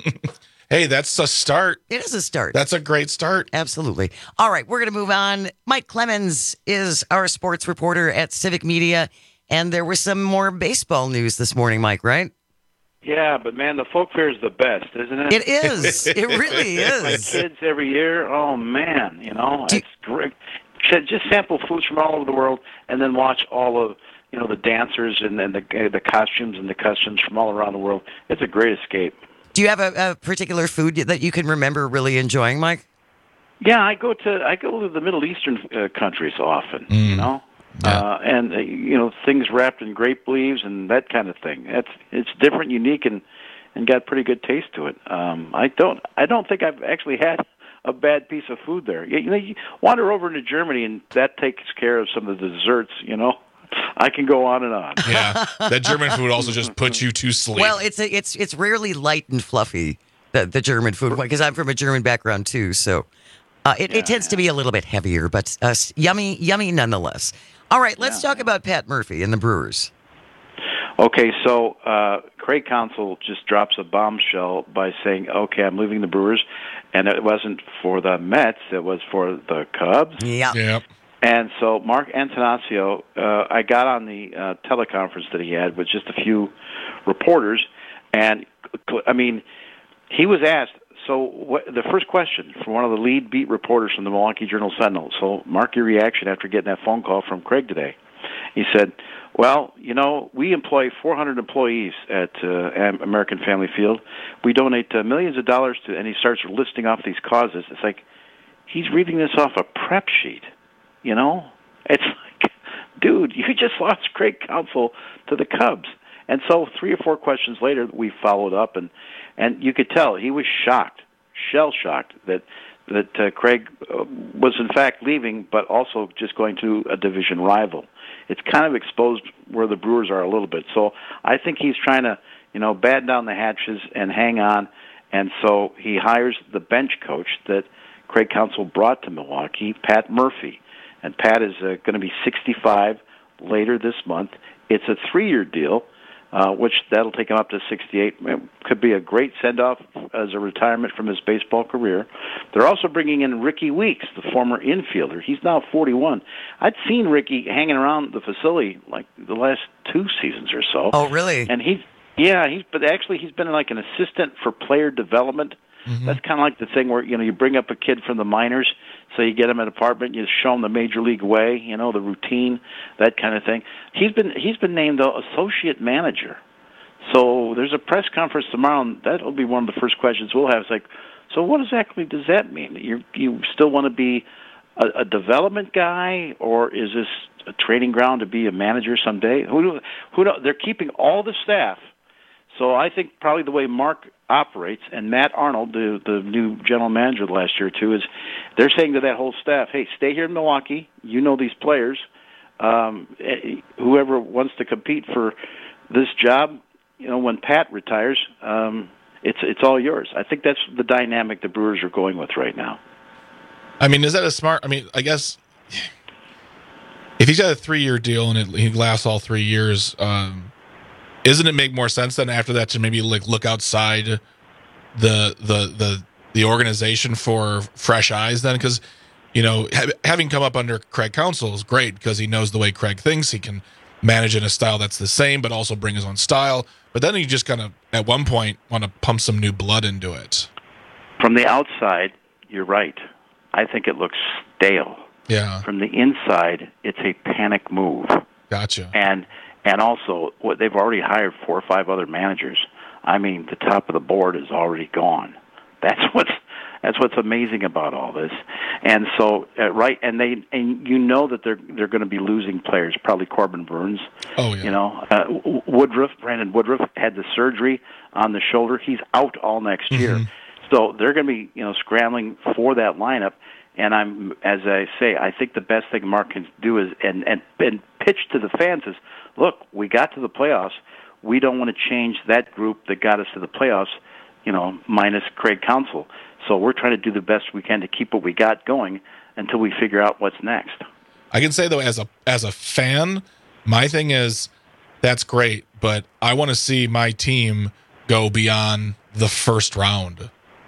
Hey, that's a start. It is a start. That's a great start. Absolutely. All right, we're going to move on. Mike Clemens is our sports reporter at Civic Media, and there was some more baseball news this morning, Mike, right? Yeah, but man, the folk fair is the best, isn't it? It is. It really is. My kids every year. Oh man, you know, it's great. Just sample foods from all over the world, and then watch all of you know the dancers and, and the the costumes and the customs from all around the world. It's a great escape. Do you have a, a particular food that you can remember really enjoying, Mike? Yeah, I go to I go to the Middle Eastern uh, countries often. Mm. You know. Yeah. Uh, and uh, you know things wrapped in grape leaves and that kind of thing. That's it's different, unique, and and got pretty good taste to it. Um, I don't I don't think I've actually had a bad piece of food there. You, you know, you wander over into Germany and that takes care of some of the desserts. You know, I can go on and on. Yeah, that German food also just puts you to sleep. Well, it's a, it's it's rarely light and fluffy. The the German food, because I'm from a German background too, so uh, it, yeah, it tends yeah. to be a little bit heavier, but uh, yummy yummy nonetheless. All right, let's yeah. talk about Pat Murphy and the Brewers. Okay, so uh, Craig Counsell just drops a bombshell by saying, okay, I'm leaving the Brewers, and it wasn't for the Mets, it was for the Cubs. Yeah. Yep. And so Mark Antonaccio, uh, I got on the uh, teleconference that he had with just a few reporters, and, I mean, he was asked, so what, the first question from one of the lead beat reporters from the Milwaukee Journal-Sentinel, so mark your reaction after getting that phone call from Craig today. He said, well, you know, we employ four hundred employees at uh, American Family Field. We donate uh, millions of dollars to, and he starts listing off these causes. It's like he's reading this off a prep sheet, you know? It's like, dude, you just lost Craig Counsell to the Cubs. And so three or four questions later, we followed up, and And you could tell he was shocked, shell-shocked, that that uh, Craig uh, was in fact leaving, but also just going to a division rival. It's kind of exposed where the Brewers are a little bit. So I think he's trying to, you know, batten down the hatches and hang on. And so he hires the bench coach that Craig Counsell brought to Milwaukee, Pat Murphy. And Pat is uh, going to be sixty-five later this month. It's a three-year deal. Uh, which that'll take him up to sixty-eight. It could be a great send-off as a retirement from his baseball career. They're also bringing in Ricky Weeks, the former infielder. He's now forty-one. I'd seen Ricky hanging around the facility like the last two seasons or so. Oh, really? And he's, yeah, he's, but actually he's been like an assistant for player development. Mm-hmm. That's kind of like the thing where, you know, you bring up a kid from the minors, so you get him an apartment, you show him the major league way, you know, the routine, that kind of thing. He's been he's been named, though, associate manager. So there's a press conference tomorrow, and that'll be one of the first questions we'll have. It's like, so what exactly does that mean? You you still want to be a, a development guy, or is this a training ground to be a manager someday? Who do, who know? They're keeping all the staff. So I think probably the way Mark operates, and Matt Arnold, the the new general manager the last year or two, is they're saying to that whole staff, hey, stay here in Milwaukee. You know these players. Um, whoever wants to compete for this job, you know, when Pat retires, um, it's it's all yours. I think that's the dynamic the Brewers are going with right now. I mean, is that a smart? I mean, I guess if he's got a three-year deal and it, he lasts all three years, um, isn't it make more sense then after that to maybe like look outside the the the the organization for fresh eyes then? Because you know, ha- having come up under Craig Counsell is great because he knows the way Craig thinks. He can manage in a style that's the same, but also bring his own style. But then you just kind of, at one point, want to pump some new blood into it. From the outside, you're right. I think it looks stale. Yeah. From the inside, it's a panic move. Gotcha. And and also, what they've already hired four or five other managers. I mean, the top of the board is already gone. That's what's that's what's amazing about all this. And so, uh, right, and they and you know that they're they're going to be losing players. Probably Corbin Burns. Oh yeah. You know, uh, Woodruff, Brandon Woodruff had the surgery on the shoulder. He's out all next Mm-hmm. year. So they're going to be, you know, scrambling for that lineup. And I'm, as I say, I think the best thing Mark can do is and and, and pitch to the fans is, look, we got to the playoffs. We don't want to change that group that got us to the playoffs, you know, minus Craig Counsell. So we're trying to do the best we can to keep what we got going until we figure out what's next. I can say though, as a as a fan, my thing is that's great, but I want to see my team go beyond the first round.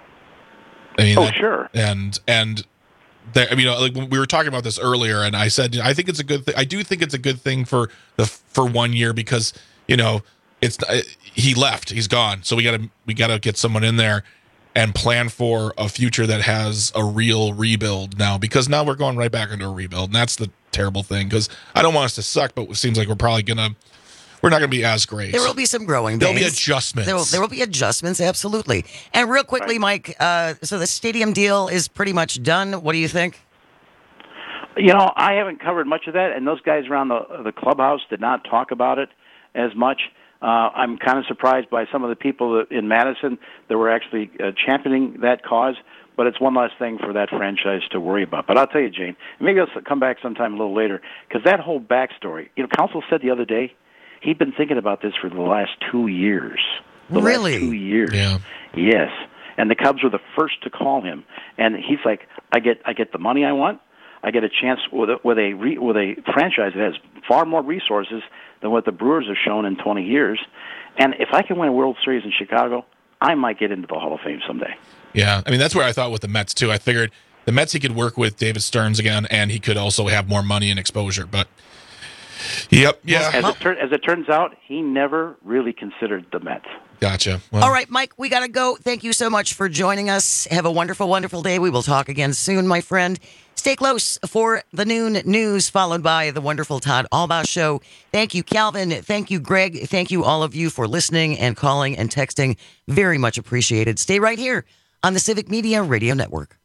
I mean, oh that, sure, and and. There, I mean, like we were talking about this earlier, and I said I think it's a good thing. I do think it's a good thing for the for one year because you know it's he left, he's gone, so we got to we got to get someone in there and plan for a future that has a real rebuild now. Because now we're going right back into a rebuild, and that's the terrible thing. Because I don't want us to suck, but it seems like we're probably gonna we're not gonna be as great. There will be some growing. There'll pains. be adjustments. There will, there will be adjustments, absolutely. And real quickly, Mike. Uh, so the stadium deal is pretty much done. What do you think? You know, I haven't covered much of that, and those guys around the the clubhouse did not talk about it as much. Uh, I'm kind of surprised by some of the people in Madison that were actually uh, championing that cause. But it's one less thing for that franchise to worry about. But I'll tell you, Jane, maybe I'll come back sometime a little later because that whole backstory. You know, Counsell said the other day he'd been thinking about this for the last two years. The really? Last two years. Yeah. Yes. And the Cubs were the first to call him, and he's like, "I get, I get the money I want. I get a chance with a, with a re, with a franchise that has far more resources than what the Brewers have shown in twenty years. And if I can win a World Series in Chicago, I might get into the Hall of Fame someday." Yeah, I mean that's where I thought with the Mets too. I figured the Mets he could work with David Stearns again, and he could also have more money and exposure. But yep, yeah. As it, tur- as it turns out, he never really considered the Mets. Gotcha. Well, All right, Mike, we got to go. Thank you so much for joining us. Have a wonderful, wonderful day. We will talk again soon, my friend. Stay close for the noon news, followed by the wonderful Todd Albaugh Show. Thank you, Calvin. Thank you, Greg. Thank you, all of you, for listening and calling and texting. Very much appreciated. Stay right here on the Civic Media Radio Network.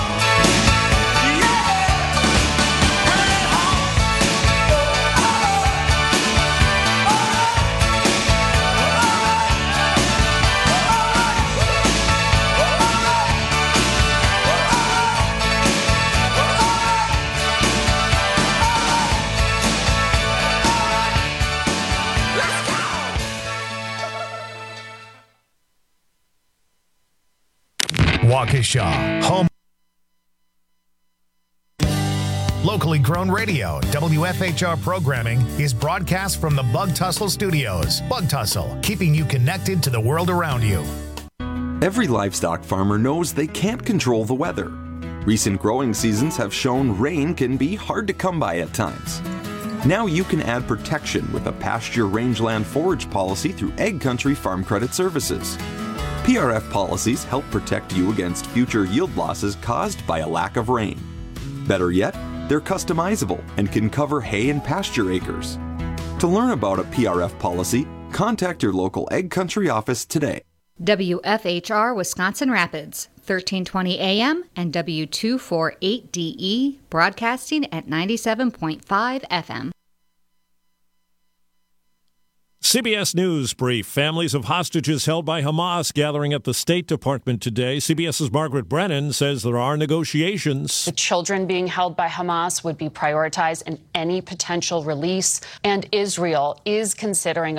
Waukesha, home. Locally grown radio, W F H R programming is broadcast from the Bug Tussle Studios. Bug Tussle, keeping you connected to the world around you. Every livestock farmer knows they can't control the weather. Recent growing seasons have shown rain can be hard to come by at times. Now you can add protection with a pasture rangeland forage policy through Ag Country Farm Credit Services. P R F policies help protect you against future yield losses caused by a lack of rain. Better yet, they're customizable and can cover hay and pasture acres. To learn about a P R F policy, Contact your local Egg Country office today. W F H R Wisconsin Rapids, thirteen twenty A M and W two forty-eight D E, broadcasting at ninety-seven point five F M. C B S News brief. Families of hostages held by Hamas gathering at the State Department today. CBS's Margaret Brennan says there are negotiations. The children being held by Hamas would be prioritized in any potential release, and Israel is considering